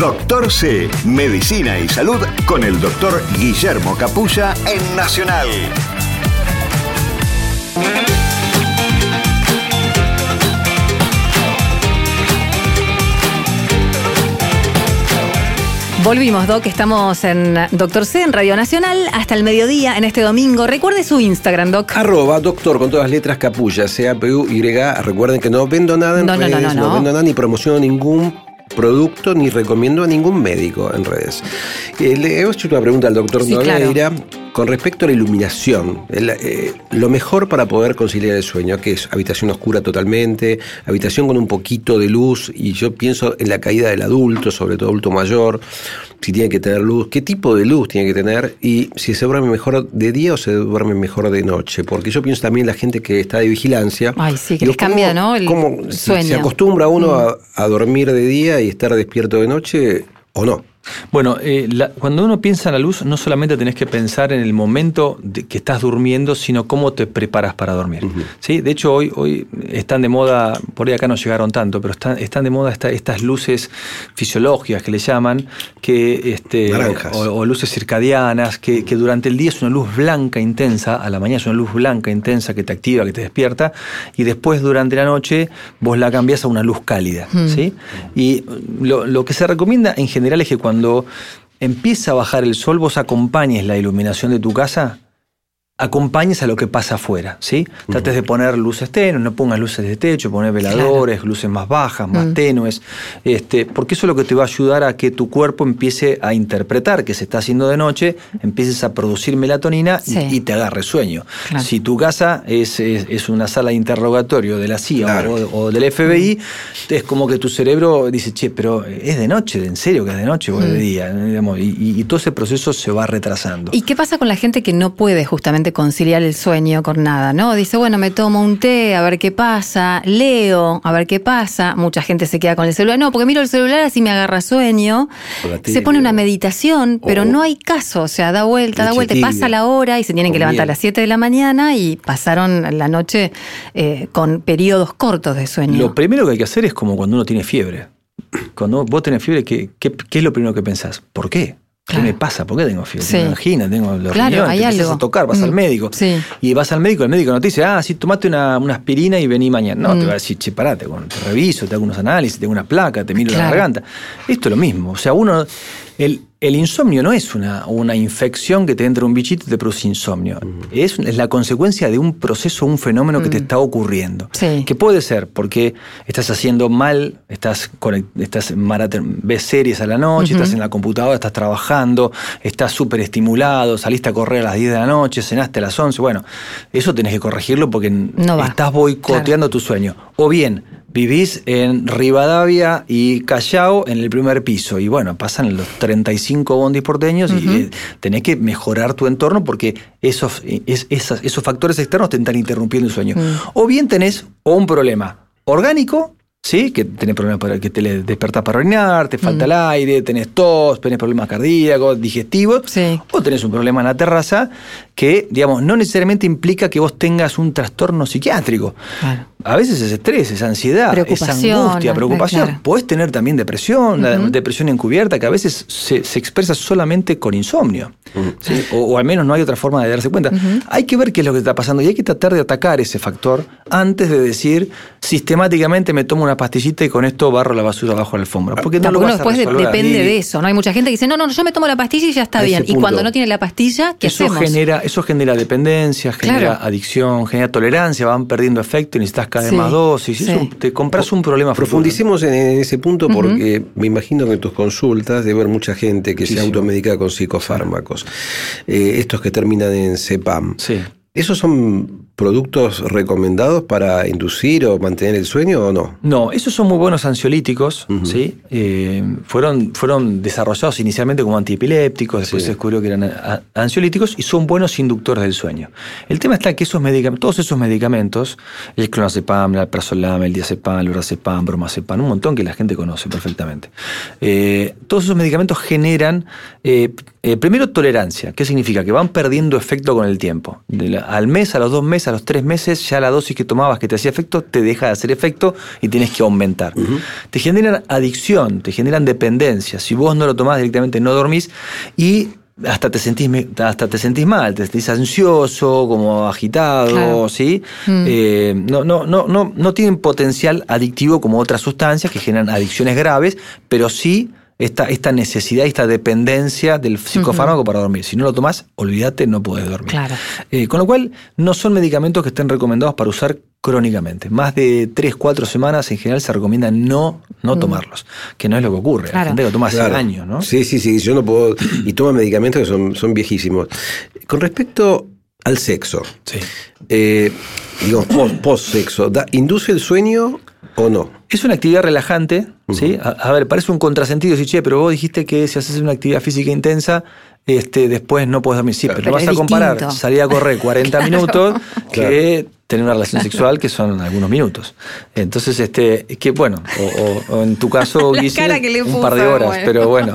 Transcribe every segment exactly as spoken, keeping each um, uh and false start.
Doctor C, Medicina y Salud con el doctor Guillermo Capulla en Nacional. Volvimos, Doc, estamos en Doctor C, en Radio Nacional, hasta el mediodía, en este domingo. Recuerde su Instagram, Doc. Arroba doctor con todas las letras Capulla, C A P U Y. Recuerden que no vendo nada en no, redes, no, no, no, no no vendo nada ni promociono ningún producto, ni recomiendo a ningún médico en redes. Eh, le he hecho una pregunta al doctor sí, Nogueira claro. con respecto a la iluminación. El, eh, lo mejor para poder conciliar el sueño, que es habitación oscura totalmente, habitación con un poquito de luz, y yo pienso en la caída del adulto, sobre todo adulto mayor, si tiene que tener luz, qué tipo de luz tiene que tener, y si se duerme mejor de día o se duerme mejor de noche. Porque yo pienso también en la gente que está de vigilancia. Ay, sí, que digo, les cambia, ¿cómo, ¿no? El cómo sueño. se acostumbra uno mm. a, a dormir de día y estar despierto de noche o no? Bueno, eh, la, cuando uno piensa en la luz, no solamente tenés que pensar en el momento de que estás durmiendo, sino cómo te preparas para dormir. Uh-huh. ¿Sí? De hecho, hoy, hoy están de moda, por ahí acá no llegaron tanto, pero están, están de moda esta, estas luces fisiológicas que le llaman, que este, naranjas. O, o luces circadianas, que, que durante el día es una luz blanca intensa, a la mañana es una luz blanca intensa que te activa, que te despierta, y después durante la noche vos la cambiás a una luz cálida. Uh-huh. ¿Sí? Y lo, lo que se recomienda en general es que cuando Cuando empieza a bajar el sol, vos acompañes la iluminación de tu casa, acompañes a lo que pasa afuera, ¿sí? Uh-huh. Trates de poner luces tenues, no pongas luces de techo, poner veladores, claro. luces más bajas, más uh-huh. tenues, este, porque eso es lo que te va a ayudar a que tu cuerpo empiece a interpretar que se está haciendo de noche, empieces a producir melatonina sí. y, y te agarre sueño. Claro. Si tu casa es, es, es una sala de interrogatorio de la C I A claro. o, o del F B I, uh-huh. es como que tu cerebro dice, che, pero es de noche, ¿en serio que es de noche o uh-huh. es de día? Digamos, y, y, y todo ese proceso se va retrasando. ¿Y qué pasa con la gente que no puede justamente conciliar el sueño con nada, ¿no? Dice, bueno, me tomo un té, a ver qué pasa, leo, a ver qué pasa. Mucha gente se queda con el celular. No, porque miro el celular así me agarra sueño. Se pone una meditación, pero oh. no hay caso. O sea, da vuelta, da vuelta, pasa la hora y se tienen que levantar a las siete de la mañana y pasaron la noche eh, con periodos cortos de sueño. Lo primero que hay que hacer es como cuando uno tiene fiebre. Cuando vos tenés fiebre, ¿qué, qué, qué es lo primero que pensás? ¿Por qué? ¿Qué claro. me pasa? ¿Por qué tengo fiebre? Sí. Tengo angina, tengo los claro, riñones, hay te algo. empiezas a tocar, vas mm. al médico. Sí. Y vas al médico, el médico no te dice, ah, sí, tomate una, una aspirina y vení mañana. No, mm. te va a decir, che, parate, bueno, te reviso, te hago unos análisis, te hago una placa, te miro claro. la garganta. Esto es lo mismo. O sea, uno... El, el insomnio no es una, una infección que te entra un bichito y te produce insomnio. Mm. Es, es la consecuencia de un proceso, un fenómeno mm. que te está ocurriendo. Sí. Que puede ser porque estás haciendo mal, estás, estás maratón, ves series a la noche, uh-huh. estás en la computadora, estás trabajando, estás súper estimulado, saliste a correr a las diez de la noche, cenaste a las once. Bueno, eso tenés que corregirlo porque no estás boicoteando claro. tu sueño. O bien, vivís en Rivadavia y Callao en el primer piso y bueno, pasan los treinta y cinco bondis porteños uh-huh. y eh, tenés que mejorar tu entorno porque esos, es, esas, esos factores externos te están interrumpiendo el sueño. Uh-huh. O bien tenés o un problema orgánico, ¿sí? Que tenés problemas para que te despertás para orinar, te falta uh-huh. el aire, tenés tos, tenés problemas cardíacos, digestivos, sí. o tenés un problema en la terraza que, digamos, no necesariamente implica que vos tengas un trastorno psiquiátrico. Claro. A veces es estrés, es ansiedad, es angustia, preocupación. Claro. Podés tener también depresión, uh-huh. la depresión encubierta, que a veces se, se expresa solamente con insomnio. Uh-huh. ¿Sí? O, o al menos no hay otra forma de darse cuenta. Uh-huh. Hay que ver qué es lo que está pasando y hay que tratar de atacar ese factor antes de decir sistemáticamente me tomo una pastillita y con esto barro la basura abajo de la alfombra. Porque no Tampoco lo vas después a resolver. Depende de eso, ¿no? Hay mucha gente que dice, no, no, yo me tomo la pastilla y ya está bien. Y cuando no tiene la pastilla, ¿qué eso hacemos? Genera, eso genera dependencia, genera claro. adicción, genera tolerancia, van perdiendo efecto y necesitas cada vez sí. más dosis. Sí. Eso, te compras un problema. Profundicemos en, en ese punto porque uh-huh. me imagino que en tus consultas debe haber mucha gente que sí, se sí. automedica con psicofármacos. Eh, estos que terminan en Cepam. Sí. ¿Esos son productos recomendados para inducir o mantener el sueño o no? No, esos son muy buenos ansiolíticos, uh-huh. ¿sí? Eh, fueron, fueron desarrollados inicialmente como antiepilépticos, después sí. se descubrió que eran a, ansiolíticos y son buenos inductores del sueño. El tema está que esos medicamentos, todos esos medicamentos, el clonazepam, el alprazolam, el diazepam, el lorazepam, bromazepam, un montón que la gente conoce perfectamente. Eh, todos esos medicamentos generan, eh, eh, primero, tolerancia. ¿Qué significa? Que van perdiendo efecto con el tiempo. De la, al mes, a los dos meses, a los tres meses ya la dosis que tomabas que te hacía efecto te deja de hacer efecto y tienes que aumentar. Uh-huh. Te generan adicción, te generan dependencia. Si vos no lo tomás directamente no dormís y hasta te sentís hasta te sentís mal, te sentís ansioso, como agitado, claro. ¿sí? Mm. Eh, no, no, no, no, no tienen potencial adictivo como otras sustancias que generan adicciones graves, pero sí esta, esta necesidad, esta dependencia del psicofármaco uh-huh. para dormir. Si no lo tomás, olvídate, no podés dormir. Claro. Eh, con lo cual, no son medicamentos que estén recomendados para usar crónicamente. Más de tres, cuatro semanas en general se recomienda no, no mm. tomarlos, que no es lo que ocurre. Claro. La gente lo toma hace claro. años, ¿no? Sí, sí, sí, yo no puedo, y toma medicamentos que son, son viejísimos. Con respecto al sexo, sí. eh, digo, post-sexo, ¿induce el sueño o no? Es una actividad relajante, uh-huh. ¿sí? A, a ver, parece un contrasentido, sí, che, pero vos dijiste que si haces una actividad física intensa, Este, después no puedes dormir. Sí, claro. pero, pero vas a comparar distinto. Salir a correr cuarenta claro. minutos que claro. tener una relación sexual que son algunos minutos. Entonces, este, que bueno, o, o, o en tu caso, Guille, un puso, par de horas, bueno. pero bueno.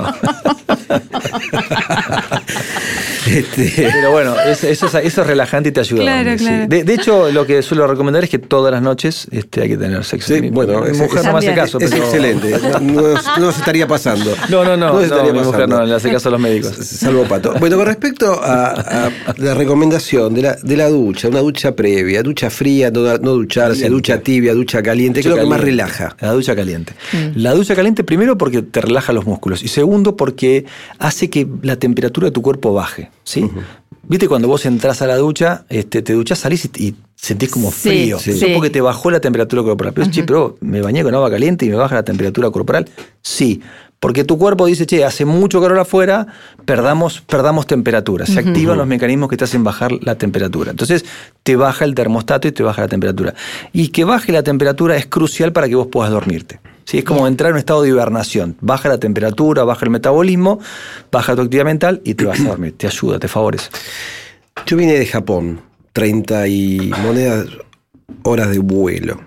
este, pero bueno, eso, eso, eso es relajante y te ayuda claro, a dormir. Claro. Sí. De, de hecho, lo que suelo recomendar es que todas las noches este, hay que tener sexo. Sí, mi, bueno, mi mujer no me hace caso. Es pero excelente. No, no, no se estaría pasando. No, no, no. No, se no estaría mi pasando. mujer no le hace caso a los médicos. Salvo Pato. Bueno, con respecto a, a la recomendación de la, de la ducha, una ducha previa, ducha fría, no, no ducharse, caliente. Ducha tibia, ducha caliente, ¿qué es lo que más relaja? La ducha caliente. Mm. La ducha caliente, primero porque te relaja los músculos y segundo porque hace que la temperatura de tu cuerpo baje, ¿sí? Uh-huh. ¿Viste cuando vos entras a la ducha, este, te duchás, salís y, y sentís como sí, frío? Sí. Eso porque te bajó la temperatura corporal. Pero, uh-huh. che, pero me bañé con agua caliente y me baja la temperatura corporal. Sí. Porque tu cuerpo dice, che, hace mucho calor afuera, perdamos, perdamos temperatura. Se uh-huh. activan los mecanismos que te hacen bajar la temperatura. Entonces, te baja el termostato y te baja la temperatura. Y que baje la temperatura es crucial para que vos puedas dormirte. ¿Sí? Es como yeah. entrar en un estado de hibernación. Baja la temperatura, baja el metabolismo, baja tu actividad mental y te vas a dormir. Te ayuda, te favorece. Yo vine de Japón, treinta y monedas horas de vuelo.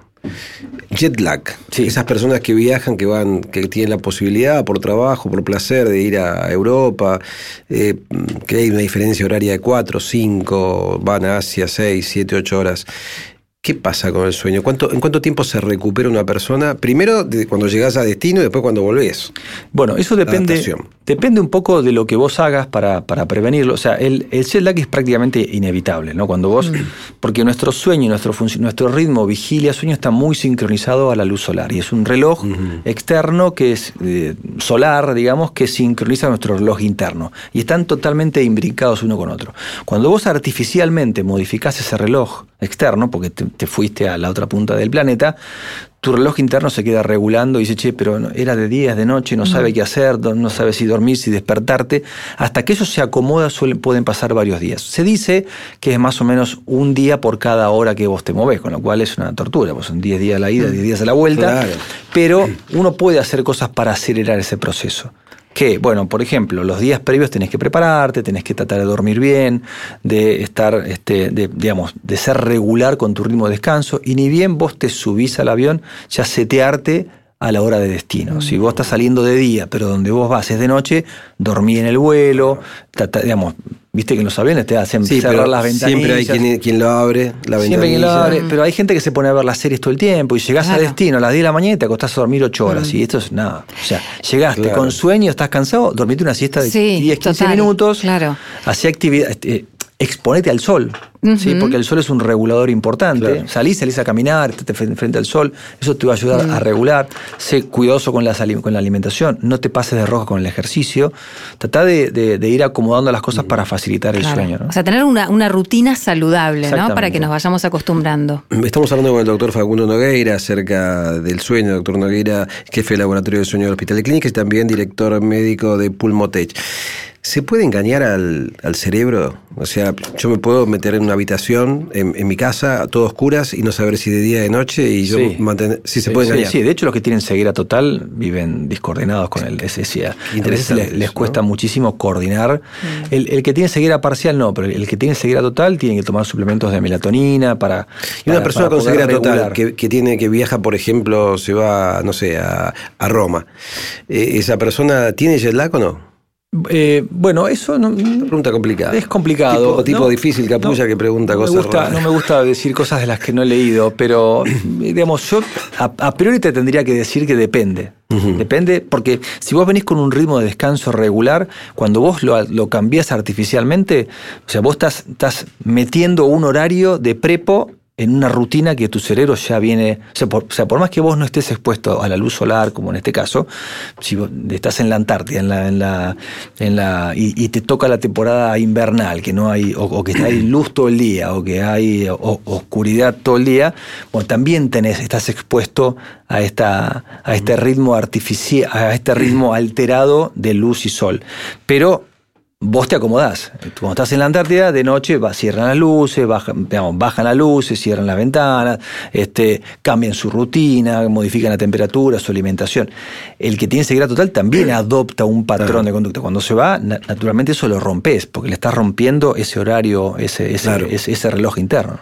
Jet lag, sí. Esas personas que viajan, que van, que tienen la posibilidad por trabajo, por placer de ir a Europa, eh, que hay una diferencia horaria de cuatro, cinco, van a Asia seis, siete, ocho horas. ¿Qué pasa con el sueño? ¿Cuánto, ¿En cuánto tiempo se recupera una persona? Primero de cuando llegás a destino y después cuando volvés. Bueno, eso depende, depende un poco de lo que vos hagas para, para prevenirlo. O sea, el, el jet lag es prácticamente inevitable, ¿no? Cuando vos, mm. porque nuestro sueño, nuestro, nuestro ritmo vigilia-sueño está muy sincronizado a la luz solar. Y es un reloj mm-hmm. externo que es eh, solar, digamos, que sincroniza nuestro reloj interno. Y están totalmente imbricados uno con otro. Cuando vos artificialmente modificás ese reloj externo, porque te, te fuiste a la otra punta del planeta, tu reloj interno se queda regulando y dice, che, pero era de día, es de noche, no sabe qué hacer, no sabe si dormir, si despertarte. Hasta que eso se acomoda suelen, pueden pasar varios días. Se dice que es más o menos un día por cada hora que vos te movés, con lo cual es una tortura, pues son diez días a la ida, diez días a la vuelta, claro. Pero uno puede hacer cosas para acelerar ese proceso. Que, bueno, por ejemplo, los días previos tenés que prepararte, tenés que tratar de dormir bien, de estar, este, de, digamos, de ser regular con tu ritmo de descanso, y ni bien vos te subís al avión, ya setearte a la hora de destino. Si vos estás saliendo de día, pero donde vos vas es de noche, dormí en el vuelo, tata, digamos, viste que en los aviones te hacen sí, cerrar las ventanillas. Siempre hay quien, quien lo abre, la ventanilla. Siempre quien lo abre, pero hay gente que se pone a ver las series todo el tiempo y llegás claro. a destino a las diez de la mañana y te acostás a dormir ocho horas. Mm. Y esto es nada. O sea, llegaste claro. con sueño, estás cansado, dormite una siesta de sí, diez, quince total, minutos, claro. hacé actividad. Eh, exponete al sol, uh-huh. ¿sí? Porque el sol es un regulador importante. Claro. Salís, salís a caminar, te frente al sol, eso te va a ayudar uh-huh. a regular. Sé cuidadoso con la, con la alimentación, no te pases de rojo con el ejercicio. Tratá de, de, de ir acomodando las cosas uh-huh. para facilitar el claro. sueño, ¿no? O sea, tener una, una rutina saludable, ¿no? Para que nos vayamos acostumbrando. Estamos hablando con el doctor Facundo Nogueira acerca del sueño. Doctor Nogueira, jefe de laboratorio de sueño del Hospital de Clínicas y también director médico de Pulmotech. ¿Se puede engañar al, al cerebro? O sea, yo me puedo meter en una habitación, en, en mi casa, a todo oscuras, y no saber si de día o de noche, y yo sí. mantener... Sí, se sí, puede engañar. Sí, sí, de hecho los que tienen ceguera total viven discoordinados con el S S A. A veces les, les cuesta ¿no? muchísimo coordinar. Mm. El, el que tiene ceguera parcial no, pero el que tiene ceguera total tiene que tomar suplementos de melatonina para... Y una para, persona para con ceguera regular. total, que, que, tiene, que viaja, por ejemplo, se va, no sé, a, a Roma, eh, ¿esa persona tiene jet lag o no? Eh, bueno, eso no, Pregunta complicada. Es complicado. Tipo, tipo no, difícil, Capulla, no, que pregunta no cosas me gusta, raras. No me gusta decir cosas de las que no he leído, pero digamos, yo a, a priori te tendría que decir que depende. Uh-huh. Depende, porque si vos venís con un ritmo de descanso regular, cuando vos lo, lo cambiás artificialmente, o sea, vos estás, estás metiendo un horario de prepo en una rutina que tu cerebro ya viene... O sea, por, o sea, por más que vos no estés expuesto a la luz solar, como en este caso, si vos estás en la Antártida en la, en la, en la, y, y te toca la temporada invernal, que no hay, o, o que hay luz todo el día, o que hay o, oscuridad todo el día, bueno, también tenés, estás expuesto a, esta, a este ritmo artificial, a este ritmo alterado de luz y sol. Pero vos te acomodás. Cuando estás en la Antártida, de noche va, cierran las luces, bajan, digamos, bajan las luces, cierran las ventanas, este, cambian su rutina, modifican la temperatura, su alimentación. El que tiene ceguera total también adopta un patrón claro. de conducta. Cuando se va, naturalmente eso lo rompes, porque le estás rompiendo ese horario, ese, ese, claro. ese, ese reloj interno.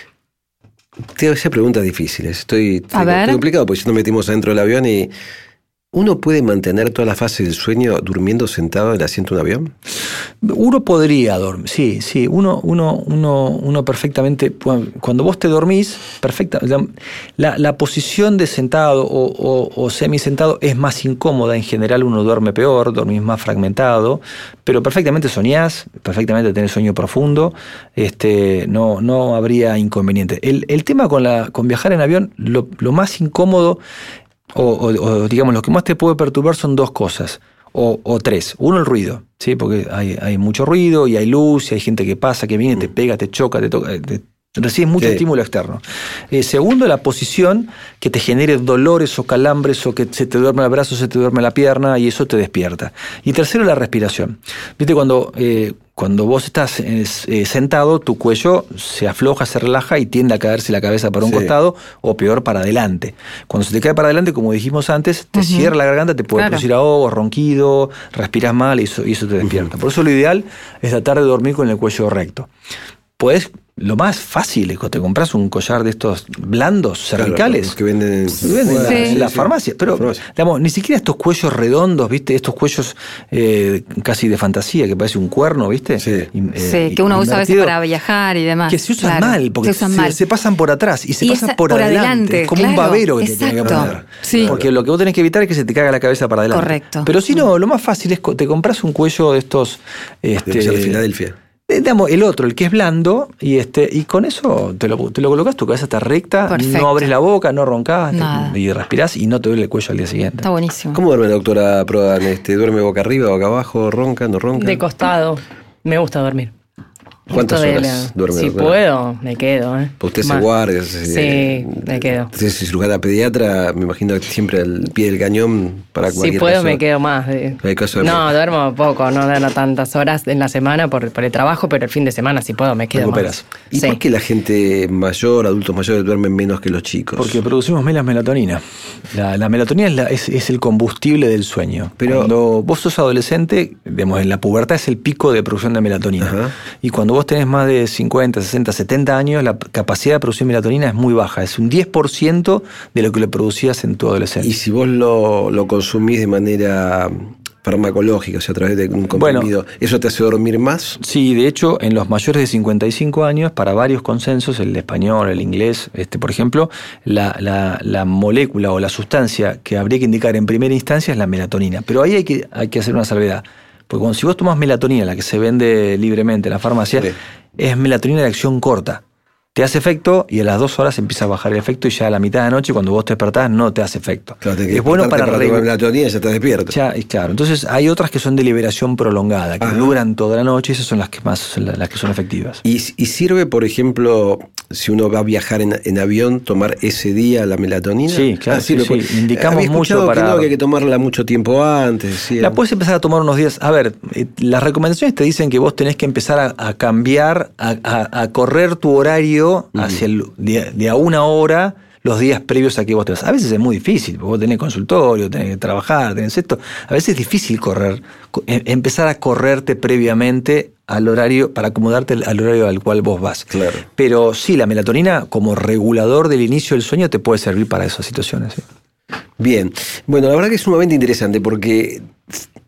Te hago preguntas difíciles. Estoy, A estoy, ver. estoy complicado, porque si nos metimos adentro del avión y... ¿Uno puede mantener toda la fase del sueño durmiendo sentado en el asiento de un avión? Uno podría dormir, sí, sí. Uno, uno, uno, uno perfectamente, cuando vos te dormís, perfecta, la, la posición de sentado o, o, o semisentado es más incómoda. En general uno duerme peor, dormís más fragmentado, pero perfectamente soñás, perfectamente tenés sueño profundo, este, no, no habría inconveniente. El, el tema con, la, con viajar en avión, lo, lo más incómodo O, o, o digamos, lo que más te puede perturbar son dos cosas, o, o tres. Uno, el ruido, ¿sí? Porque hay, hay mucho ruido y hay luz y hay gente que pasa, que viene, te pega, te choca, te toca, te, recibes mucho sí. estímulo externo. Eh, segundo, la posición que te genere dolores o calambres o que se te duerme el brazo, se te duerme la pierna y eso te despierta. Y tercero, la respiración. ¿Viste? Cuando... Eh, Cuando vos estás eh, sentado, tu cuello se afloja, se relaja y tiende a caerse la cabeza para un sí. costado o peor para adelante. Cuando se te cae para adelante, como dijimos antes, te uh-huh. cierra la garganta, te puede claro. producir ahogo, ronquido, respiras mal y eso, y eso te despierta. Uh-huh. Por eso lo ideal es tratar de dormir con el cuello recto. Puedes, lo más fácil es que te compras un collar de estos blandos, cervicales. Claro, que venden, que venden sí. en la farmacia. Pero, digamos, ni siquiera estos cuellos redondos, ¿viste? Estos cuellos eh, casi de fantasía, que parece un cuerno, ¿viste? Sí, eh, sí que uno usa a veces para viajar y demás. Que se usan claro, mal, porque se, mal. se pasan por atrás y se y pasan por, por adelante. adelante. Es como claro, un babero que exacto. te tiene que poner. Sí. Porque lo que vos tenés que evitar es que se te caiga la cabeza para adelante. Correcto. Pero si no, lo más fácil es que te compras un cuello de estos... Este, de Filadelfia. Digamos, el otro, el que es blando, y este y con eso te lo, te lo colocas, tu cabeza está recta, perfecto. No abres la boca, no roncás te, y respirás y no te duele el cuello al día siguiente. Está buenísimo. ¿Cómo duerme, doctora Prodan? Este, ¿Duerme boca arriba, boca abajo, ronca, no ronca? De costado. Me gusta dormir. ¿Cuántas Esto horas la... duerme? Si doctora? puedo, me quedo. ¿eh? ¿Usted Más. se guarda? Sí, eh, me quedo. Usted es cirujana pediatra, me imagino que siempre al pie del cañón para cualquier Si puedo, caso. me quedo más. De... Hay caso de no, duermo poco, no duermo tantas horas en la semana por, por el trabajo, pero el fin de semana, si puedo, me quedo recuperas. Más. ¿Y sí. por qué la gente mayor, adultos mayores, duermen menos que los chicos? Porque producimos menos melatonina. La, la melatonina es, la, es, es el combustible del sueño. Pero cuando vos sos adolescente, digamos, en la pubertad es el pico de producción de melatonina. Ajá. Y cuando vos tenés más de cincuenta, sesenta, setenta años, la capacidad de producir melatonina es muy baja. Es un diez por ciento de lo que le producías en tu adolescencia. Y si vos lo, lo consumís de manera farmacológica, o sea, a través de un comprimido, bueno, ¿eso te hace dormir más? Sí, de hecho, en los mayores de cincuenta y cinco años, para varios consensos, el español, el inglés, este, por ejemplo, la, la, la molécula o la sustancia que habría que indicar en primera instancia es la melatonina. Pero ahí hay que, hay que hacer una salvedad. Porque cuando, si vos tomás melatonina, la que se vende libremente en la farmacia, sí. es melatonina de acción corta. Te hace efecto y a las dos horas empieza a bajar el efecto y ya a la mitad de la noche, cuando vos te despertás, no te hace efecto. Claro, es bueno para, para tomar melatonina y ya estás despierto. Ya, claro. Entonces hay otras que son de liberación prolongada, que Ajá. duran toda la noche y esas son las que más son las que son efectivas. ¿Y, y sirve, por ejemplo, si uno va a viajar en, en avión, tomar ese día la melatonina? Sí, claro. Ah, sí, sí, sí. Indicamos Había mucho para... que no, que hay que tomarla mucho tiempo antes. Decía. La puedes empezar a tomar unos días. A ver, eh, las recomendaciones te dicen que vos tenés que empezar a, a cambiar, a, a, a correr tu horario uh-huh. hacia el De, de a una hora los días previos a que vos te vas. A veces es muy difícil, porque vos tenés consultorio, tenés que trabajar, tenés esto. A veces es difícil correr, empezar a correrte previamente al horario, para acomodarte al horario al cual vos vas. Claro. Pero sí, la melatonina como regulador del inicio del sueño te puede servir para esas situaciones. ¿Sí? Bien. Bueno, la verdad que es sumamente interesante porque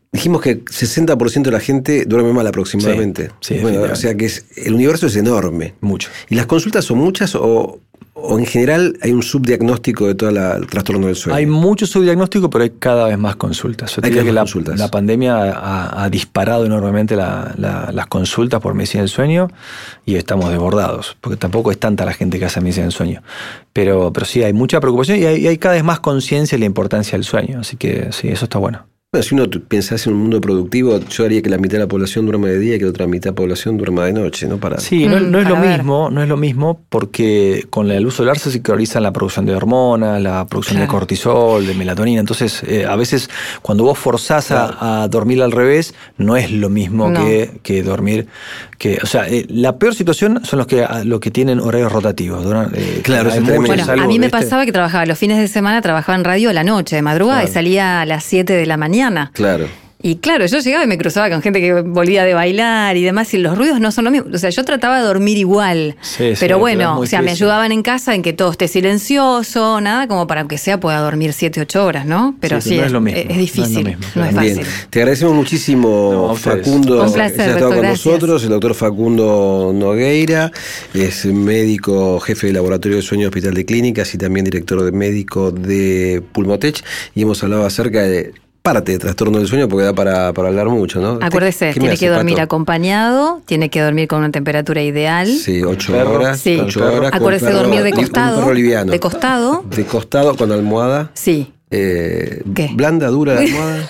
dijimos que sesenta por ciento de la gente duerme mal aproximadamente. Sí, sí, bueno, o sea que es, el universo es enorme. Mucho. ¿Y las consultas son muchas o, o en general hay un subdiagnóstico de todo la, el trastorno del sueño? Hay mucho subdiagnóstico, pero hay cada vez más consultas. Yo te diría que la, consultas. la pandemia ha, ha disparado enormemente la, la, las consultas por medicina del sueño y estamos desbordados, porque tampoco es tanta la gente que hace medicina del sueño. Pero, pero sí, hay mucha preocupación y hay, y hay cada vez más conciencia de la importancia del sueño. Así que sí, eso está bueno. Bueno, si uno pensase en un mundo productivo, yo haría que la mitad de la población duerma de día y que la otra mitad de la población duerma de noche, ¿no? Para... Sí, no, no es mm, lo ver. mismo, no es lo mismo porque con la luz solar se sincronizan la producción de hormonas, la producción Claro. de cortisol, de melatonina. Entonces, eh, a veces cuando vos forzás Claro. a, a dormir al revés, no es lo mismo No. que, que dormir. Que, o sea, eh, la peor situación son los que, los que tienen horarios rotativos. Duran, eh, Claro, hay eso es muchos, tremendo. Bueno, salvo, a mí me ¿viste? pasaba que trabajaba los fines de semana, trabajaba en radio a la noche, de madrugada, Claro. y salía a las siete de la mañana. Claro. Y claro, yo llegaba y me cruzaba con gente que volvía de bailar y demás, y los ruidos no son lo mismo. O sea, yo trataba de dormir igual. Sí, sí, pero pero es bueno, muy o sea, me difícil. ayudaban en casa en que todo esté silencioso, nada como para que sea pueda dormir siete, ocho horas, ¿no? Pero Sí, sí, pero no es, es lo mismo, es no es lo difícil, mismo, no es Bien, fácil. te agradecemos muchísimo, No, a ustedes. Facundo, Un placer, que haya estado doctor, con gracias. nosotros, el doctor Facundo Nogueira, es médico, jefe de laboratorio de sueño del Hospital de Clínicas y también director de médico de Pulmotech, y hemos hablado acerca de parte de trastorno del sueño porque da para, para hablar mucho, ¿no? Acuérdese, ¿Qué me tiene hace, que dormir Pato? acompañado, tiene que dormir con una temperatura ideal. Sí, ocho Perro. horas, Sí. ocho horas. con Acuérdese perro- dormir de un costado. perro liviano. De costado. De costado con almohada. Sí. Eh, ¿Qué? blanda, dura la almohada.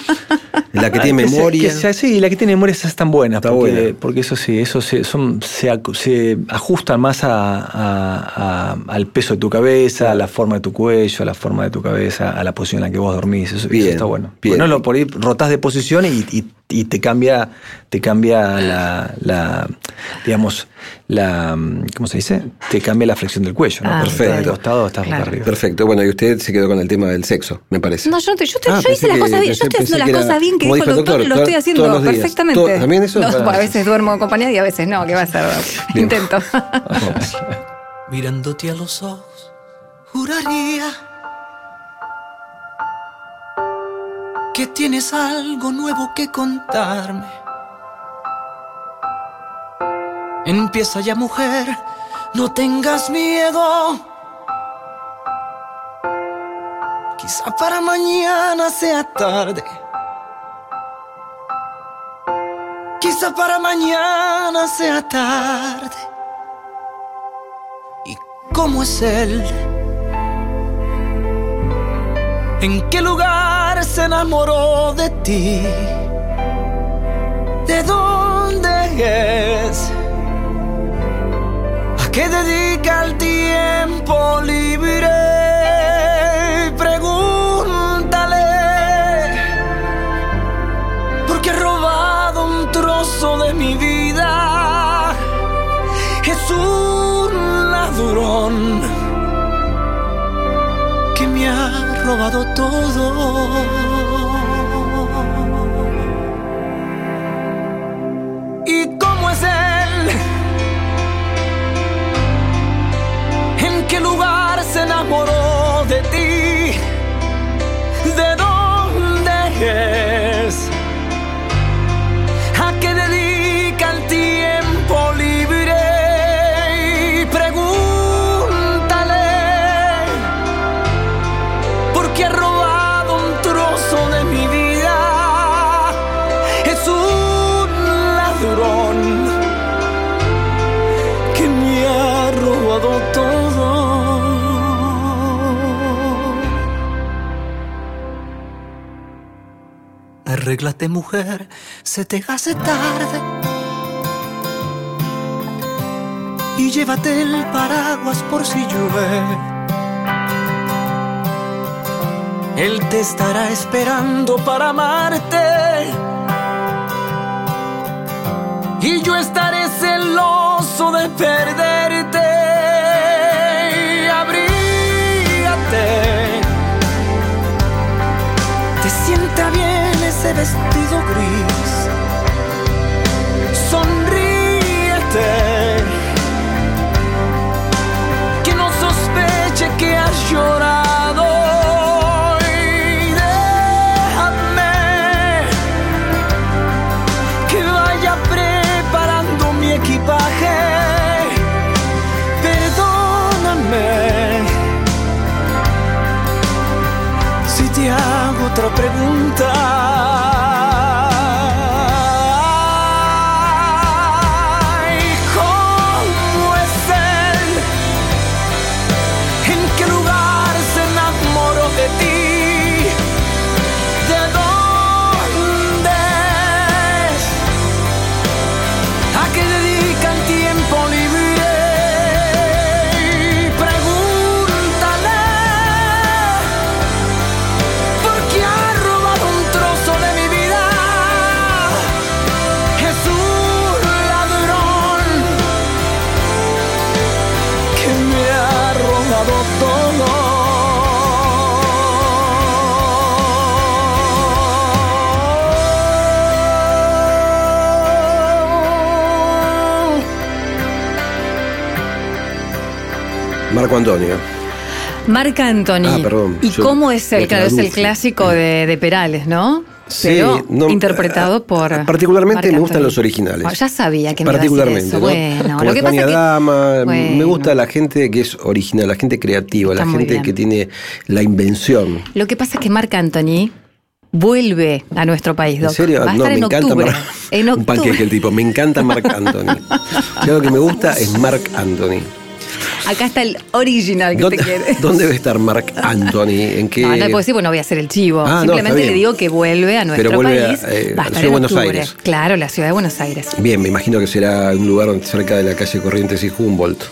La que tiene Que sea- memoria. que sea- sí, la que tiene memoria es tan buena. Está porque, buena. porque eso sí, eso se, son, se, acu- se ajustan más a, a- a- al peso de tu cabeza, a la forma de tu cuello, a la forma de tu cabeza, a la posición en la que vos dormís. Eso, eso Bien, está bueno. bien. Porque no lo por ahí rotás de posición y, y- y te cambia, te cambia la, la, digamos, la, ¿cómo se dice? Te cambia la flexión del cuello, ¿no? Ah, Porque estás perfecto. de costado, estás Claro. boca arriba. Perfecto. Bueno, y usted se quedó con el tema del sexo, me parece. No, yo, no te- yo, te- Ah, yo pensé hice las que- cosas bien. pensé- Yo estoy pensé haciendo las que era- cosas bien que como dijo el dijo el doctor, doctor, lo to- estoy haciendo todos los días. perfectamente. To- ¿también eso? No, Ah, a veces duermo acompañada y a veces no, ¿qué va a ser? Bien. Intento. Mirándote a los ojos, juraría que tienes algo nuevo que contarme. Empieza ya, mujer, no tengas miedo. Quizá para mañana sea tarde. Quizá para mañana sea tarde. ¿Y cómo es él? ¿En qué lugar se enamoró de ti? ¿De dónde es? ¿A qué dedica el tiempo libre? Pregúntale, porque he robado un trozo de mi vida. Es un ladrón que me ha robado todo. ¿Y cómo es él? ¿En qué lugar se enamoró de ti? ¿De dónde es? ¿A qué dedica el tiempo libre? Y pregúntale, porque ha robado un trozo de mi vida. Es un ladrón que me ha robado todo. Arréglate, mujer, se te hace tarde. Y llévate el paraguas por si llueve. Él te estará esperando para amarte. Y yo estaré celoso de perderte. Abrígate. Te sienta bien ese vestido gris. Sonríete. Que no sospeche que has llorado. Y déjame Marco Antonio. Marc Anthony. Ah, perdón. ¿Y Yo cómo es el, claro, es el traduje. clásico de, de Perales, ¿no? Sí, Pero no, interpretado por. particularmente Marc me gustan Anthony. los originales. Oh, ya sabía que me iba a decir Particularmente, eso. ¿no? Bueno, Como lo que pasa España es que. Dama, Bueno. me gusta la gente que es original, la gente creativa, Está la muy gente bien. que tiene la invención. Lo que pasa es que Marc Anthony vuelve a nuestro país, Doc. ¿En serio? Va a No, estar me en encanta octubre. Mar- En un octubre. panqueque el tipo. Me encanta Marc Anthony. Yo lo que me gusta es Marc Anthony. Acá está el original que ¿Dónde, te quiere. ¿Dónde debe estar Marc Anthony? ¿En qué? No, no le puedo decir, bueno, voy a hacer el chivo. Ah, no, Simplemente está bien. le digo que vuelve a nuestro Pero vuelve a, país. eh, Va a a la estar ciudad de en Buenos octubre. Aires. Claro, la ciudad de Buenos Aires. Bien, me imagino que será un lugar cerca de la calle Corrientes y Humboldt.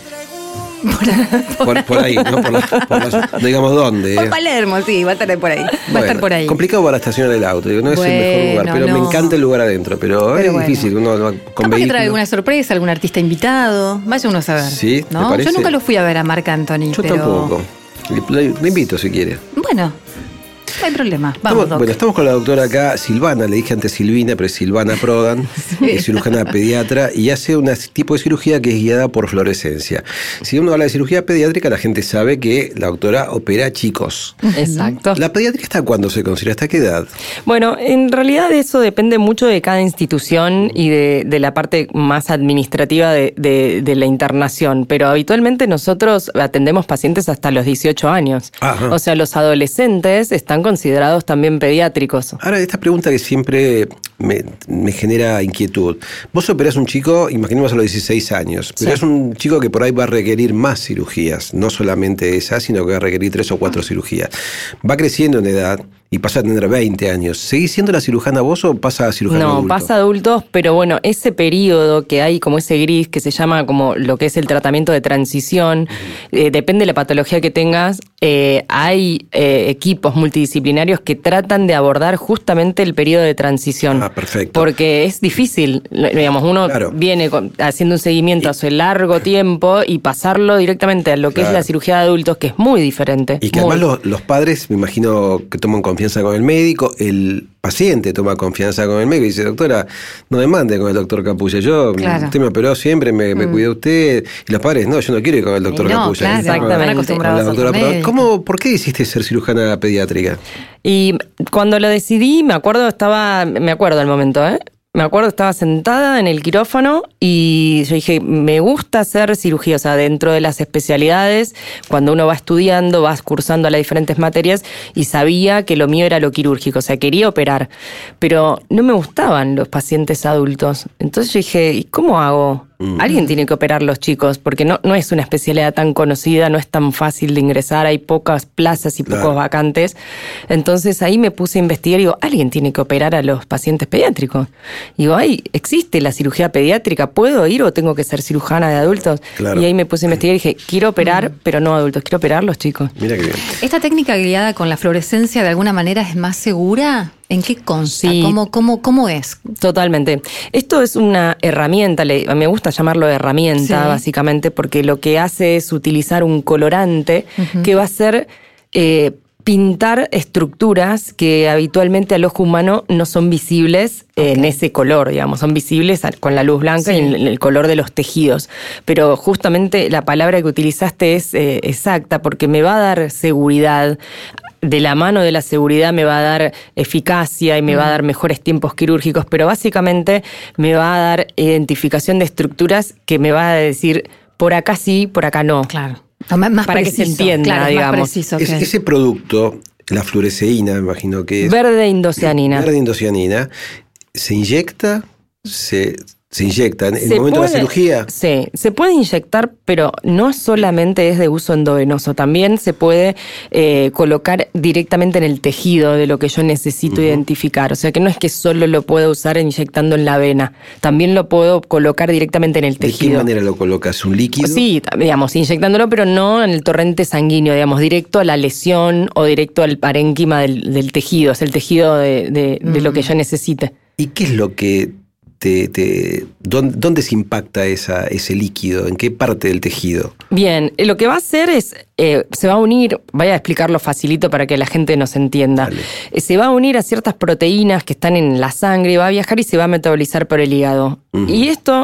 Por, por ahí, ¿no? Por la, por la- no digamos dónde. Por ¿eh? Palermo, sí, va a estar por ahí. Va a Bueno, estar por ahí. Complicado para estacionar el auto. Digo, no es el mejor lugar, Bueno, pero me no. encanta el lugar adentro. Pero, Pero es bueno. difícil. Uno va con Capaz que trae vehículo. alguna sorpresa, algún artista invitado. Vaya uno a saber. Sí, ¿te ¿no? parece? Yo nunca lo fui a ver a Marc Anthony. Yo pero... tampoco. Le, le- le invito si quiere. Bueno, no hay problema. Vamos, Estamos, Doc. bueno, estamos con la doctora acá, Silvana, le dije antes Silvina, pero es Silvana Prodan, es cirujana pediatra y hace un tipo de cirugía que es guiada por fluorescencia. Si uno habla de cirugía pediátrica, la gente sabe que la doctora opera chicos. Exacto. ¿La pediatría hasta cuándo se considera? ¿Hasta qué edad? Bueno, en realidad eso depende mucho de cada institución y de, de la parte más administrativa de, de- de la internación, pero habitualmente nosotros atendemos pacientes hasta los dieciocho años. Ajá. O sea, los adolescentes están considerados también pediátricos. Ahora, esta pregunta que siempre me, me genera inquietud. Vos operás un chico, imaginemos a los dieciséis años, pero Sí. es un chico que por ahí va a requerir más cirugías, no solamente esa, sino que va a requerir tres o cuatro cirugías. Va creciendo en edad y pasa a tener veinte años. ¿Seguís siendo la cirujana vos o pasa a cirujano No, adulto? pasa a adultos, pero bueno, ese periodo que hay como ese gris que se llama como lo que es el tratamiento de transición, eh, depende de la patología que tengas, eh, hay eh, equipos multidisciplinarios que tratan de abordar justamente el periodo de transición. Ah, perfecto. Porque es difícil, lo- digamos, uno Claro. viene con- haciendo un seguimiento hace largo tiempo y pasarlo directamente a lo que Claro. es la cirugía de adultos, que es muy diferente. Y que muy- además los, los padres, me imagino que toman confianza con el médico, el paciente toma confianza con el médico y dice, doctora, no me mande con el doctor Capulla, yo, Claro. usted me operó siempre, me, me cuidó usted, y los padres, no, yo no quiero ir con el doctor Y no, Capulla. claro, Exactamente. están Con acostumbrados la a doctora otro Prodan. médico. ¿Cómo, ¿Por qué decidiste ser cirujana pediátrica? Y cuando lo decidí, me acuerdo, estaba, me acuerdo el momento, ¿eh? Me acuerdo, estaba sentada en el quirófano y yo dije, me gusta hacer cirugía, o sea, dentro de las especialidades, cuando uno va estudiando, vas cursando las diferentes materias y sabía que lo mío era lo quirúrgico, o sea, quería operar, pero no me gustaban los pacientes adultos. Entonces yo dije, ¿y cómo hago? Alguien tiene que operar los chicos, porque no, no es una especialidad tan conocida, no es tan fácil de ingresar, hay pocas plazas y pocos Claro. vacantes. Entonces ahí me puse a investigar y digo, alguien tiene que operar a los pacientes pediátricos. Y digo, ay, ¿existe la cirugía pediátrica? ¿Puedo ir o tengo que ser cirujana de adultos? Claro. Y ahí me puse a investigar y dije, quiero operar, pero no adultos, quiero operar los chicos. Mira qué bien. ¿Esta técnica guiada con la fluorescencia de alguna manera es más segura? ¿En qué consta? Sí. ¿Cómo, cómo, cómo es? Totalmente. Esto es una herramienta, le- me gusta llamarlo herramienta, Sí. básicamente, porque lo que hace es utilizar un colorante que va a ser eh, pintar estructuras que habitualmente al ojo humano no son visibles eh, en ese color, digamos, son visibles a- con la luz blanca Sí. y en el color de los tejidos. Pero justamente la palabra que utilizaste es eh, exacta, porque me va a dar seguridad. De la mano de la seguridad me va a dar eficacia y me va a dar mejores tiempos quirúrgicos, pero básicamente me va a dar identificación de estructuras que me va a decir por acá sí, por acá no. Claro. No, más- más Para que se preciso. entienda, Claro, es digamos. más preciso Es- que- ese producto, la fluoresceína, me imagino que es Verde indocianina. verde indocianina, ¿se inyecta? ¿Se, se inyecta en el Se momento de la puede- cirugía? Sí, se puede inyectar, pero no solamente es de uso endovenoso, también se puede eh, colocar directamente en el tejido de lo que yo necesito identificar. O sea que no es que solo lo puedo usar inyectando en la vena, también lo puedo colocar directamente en el ¿De qué tejido. manera lo colocas? ¿Un líquido? Sí, digamos, inyectándolo, pero no en el torrente sanguíneo, digamos, directo a la lesión o directo al parénquima del, del tejido, es el tejido de, de- de lo que yo necesite. ¿Y qué es lo que te... te dónde, dónde se impacta esa, ese líquido? ¿En qué parte del tejido? Bien, eh, lo que va a hacer es, eh, se va a unir, voy a explicarlo facilito para que la gente nos entienda. Dale. Eh, se va a unir a ciertas proteínas que están en la sangre, va a viajar y se va a metabolizar por el hígado. Ujú. Y esto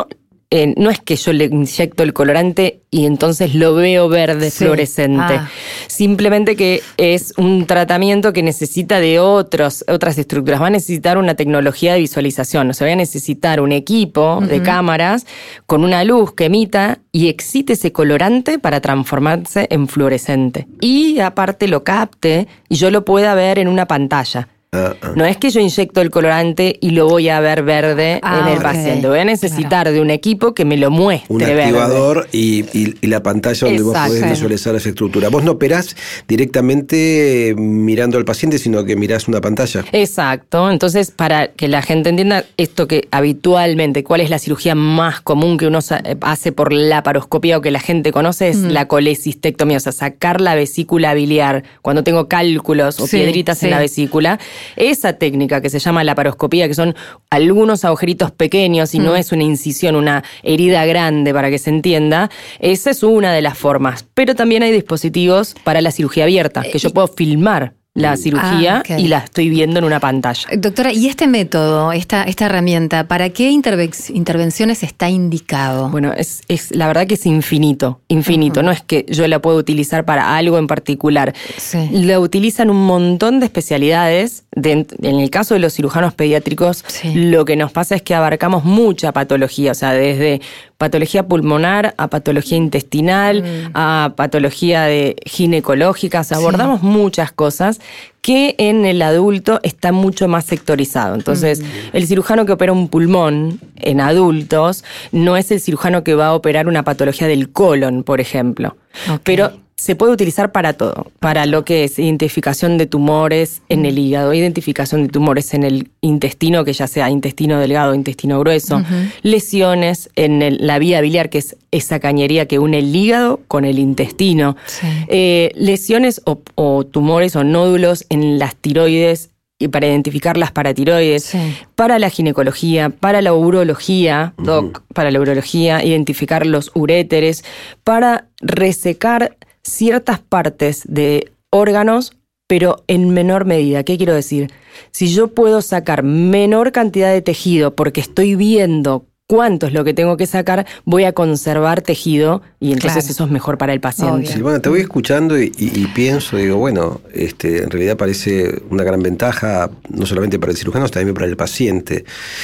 Eh, no es que yo le inyecto el colorante y entonces lo veo verde Sí. fluorescente. Ah. Simplemente que es un tratamiento que necesita de otros, otras estructuras. Va a necesitar una tecnología de visualización. O sea, va a necesitar un equipo uh-huh. de cámaras con una luz que emita y excite ese colorante para transformarse en fluorescente. Y aparte lo capte y yo lo pueda ver en una pantalla. Uh, uh. No es que yo inyecto el colorante y lo voy a ver verde ah, en el okay. paciente. Voy a necesitar claro. de un equipo que me lo muestre un verde. Activador y, y, y la pantalla donde Exacto. vos podés visualizar esa estructura. Vos no operás directamente mirando al paciente, sino que mirás una pantalla. Exacto. Entonces, para que la gente entienda esto que habitualmente, cuál es la cirugía más común que uno hace por laparoscopía o que la gente conoce, es mm. la colecistectomía, o sea, sacar la vesícula biliar cuando tengo cálculos o sí, piedritas sí. en la vesícula. Esa técnica que se llama laparoscopía, que son algunos agujeritos pequeños y mm. no es una incisión, una herida grande para que se entienda, esa es una de las formas. Pero también hay dispositivos para la cirugía abierta, que yo puedo filmar la cirugía ah, okay. y la estoy viendo en una pantalla. Doctora, ¿y este método, esta, esta herramienta, para qué interve- intervenciones está indicado? Bueno, es, es la verdad que es infinito, infinito. Uh-huh. No es que yo la pueda utilizar para algo en particular. Sí. La utilizan un montón de especialidades. De, en el caso de los cirujanos pediátricos, sí. lo que nos pasa es que abarcamos mucha patología, o sea, desde patología pulmonar a patología intestinal, mm. a patología de ginecológica, o sea, abordamos sí. muchas cosas que en el adulto está mucho más sectorizado. Entonces, mm. el cirujano que opera un pulmón en adultos no es el cirujano que va a operar una patología del colon, por ejemplo. Okay. Pero se puede utilizar para todo, para lo que es identificación de tumores en el hígado, identificación de tumores en el intestino, que ya sea intestino delgado o intestino grueso, uh-huh. lesiones en el, la vía biliar, que es esa cañería que une el hígado con el intestino, sí. eh, lesiones o, o tumores o nódulos en las tiroides, y para identificar las paratiroides, sí. para la ginecología, para la urología, uh-huh. doc, para la urología, identificar los uréteres, para resecar ciertas partes de órganos, pero en menor medida. ¿Qué quiero decir? Si yo puedo sacar menor cantidad de tejido porque estoy viendo cuánto es lo que tengo que sacar, voy a conservar tejido y entonces claro. eso es mejor para el paciente. Silvana, te voy escuchando y, y, y pienso, digo, bueno, este, en realidad parece una gran ventaja, no solamente para el cirujano, sino también para el paciente.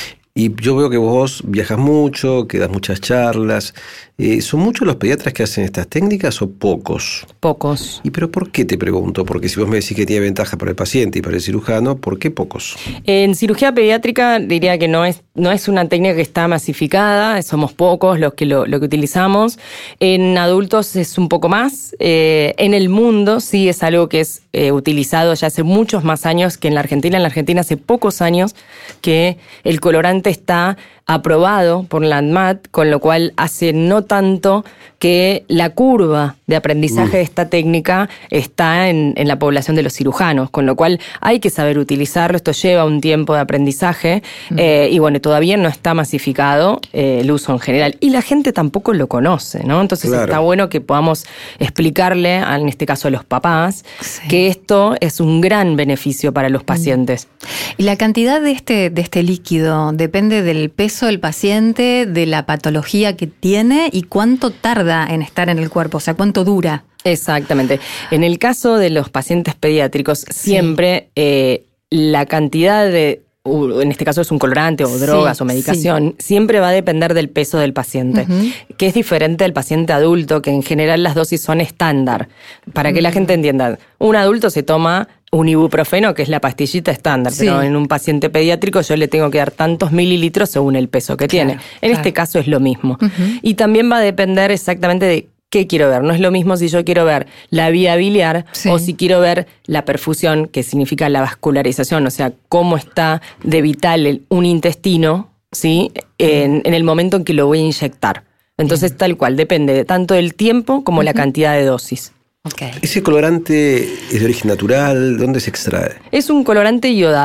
Y yo veo que vos viajas mucho, que das muchas charlas. Eh, ¿Son muchos los pediatras que hacen estas técnicas o pocos? Pocos. ¿Y pero por qué te pregunto? Porque si vos me decís que tiene ventaja para el paciente y para el cirujano, ¿por qué pocos? En cirugía pediátrica diría que no es, no es una técnica que está masificada, somos pocos los que lo, lo que utilizamos. En adultos es un poco más. Eh, en el mundo sí es algo que es eh, utilizado ya hace muchos más años que en la Argentina. En la Argentina hace pocos años que el colorante está aprobado por la ANMAT, con lo cual hace no tanto que la curva de aprendizaje mm. de esta técnica está en, en la población de los cirujanos, con lo cual hay que saber utilizarlo. Esto lleva un tiempo de aprendizaje mm. eh, y bueno, todavía no está masificado eh, el uso en general. Y la gente tampoco lo conoce, ¿no? Entonces claro. está bueno que podamos explicarle, en este caso a los papás, sí. que esto es un gran beneficio para los pacientes. ¿Y la cantidad de este, de este líquido depende del peso del paciente, de la patología que tiene y cuánto tarda en estar en el cuerpo? O sea, ¿cuánto dura? Exactamente. En el caso de los pacientes pediátricos, siempre sí. eh, la cantidad de, en este caso es un colorante o drogas sí, o medicación, sí. siempre va a depender del peso del paciente, uh-huh. que es diferente del paciente adulto, que en general las dosis son estándar. Para que uh-huh. la gente entienda, un adulto se toma un ibuprofeno, que es la pastillita estándar, sí. pero en un paciente pediátrico yo le tengo que dar tantos mililitros según el peso que claro, tiene. En claro. este caso es lo mismo. Uh-huh. Y también va a depender exactamente de qué quiero ver. No es lo mismo si yo quiero ver la vía biliar sí. o si quiero ver la perfusión, que significa la vascularización, o sea, cómo está de vital el, un intestino, ¿sí? En, en el momento en que lo voy a inyectar. Entonces, Bien. tal cual, depende de tanto del tiempo como uh-huh. la cantidad de dosis. Okay. ¿Ese colorante es de origen natural? ¿Dónde se extrae? Es un colorante iodado.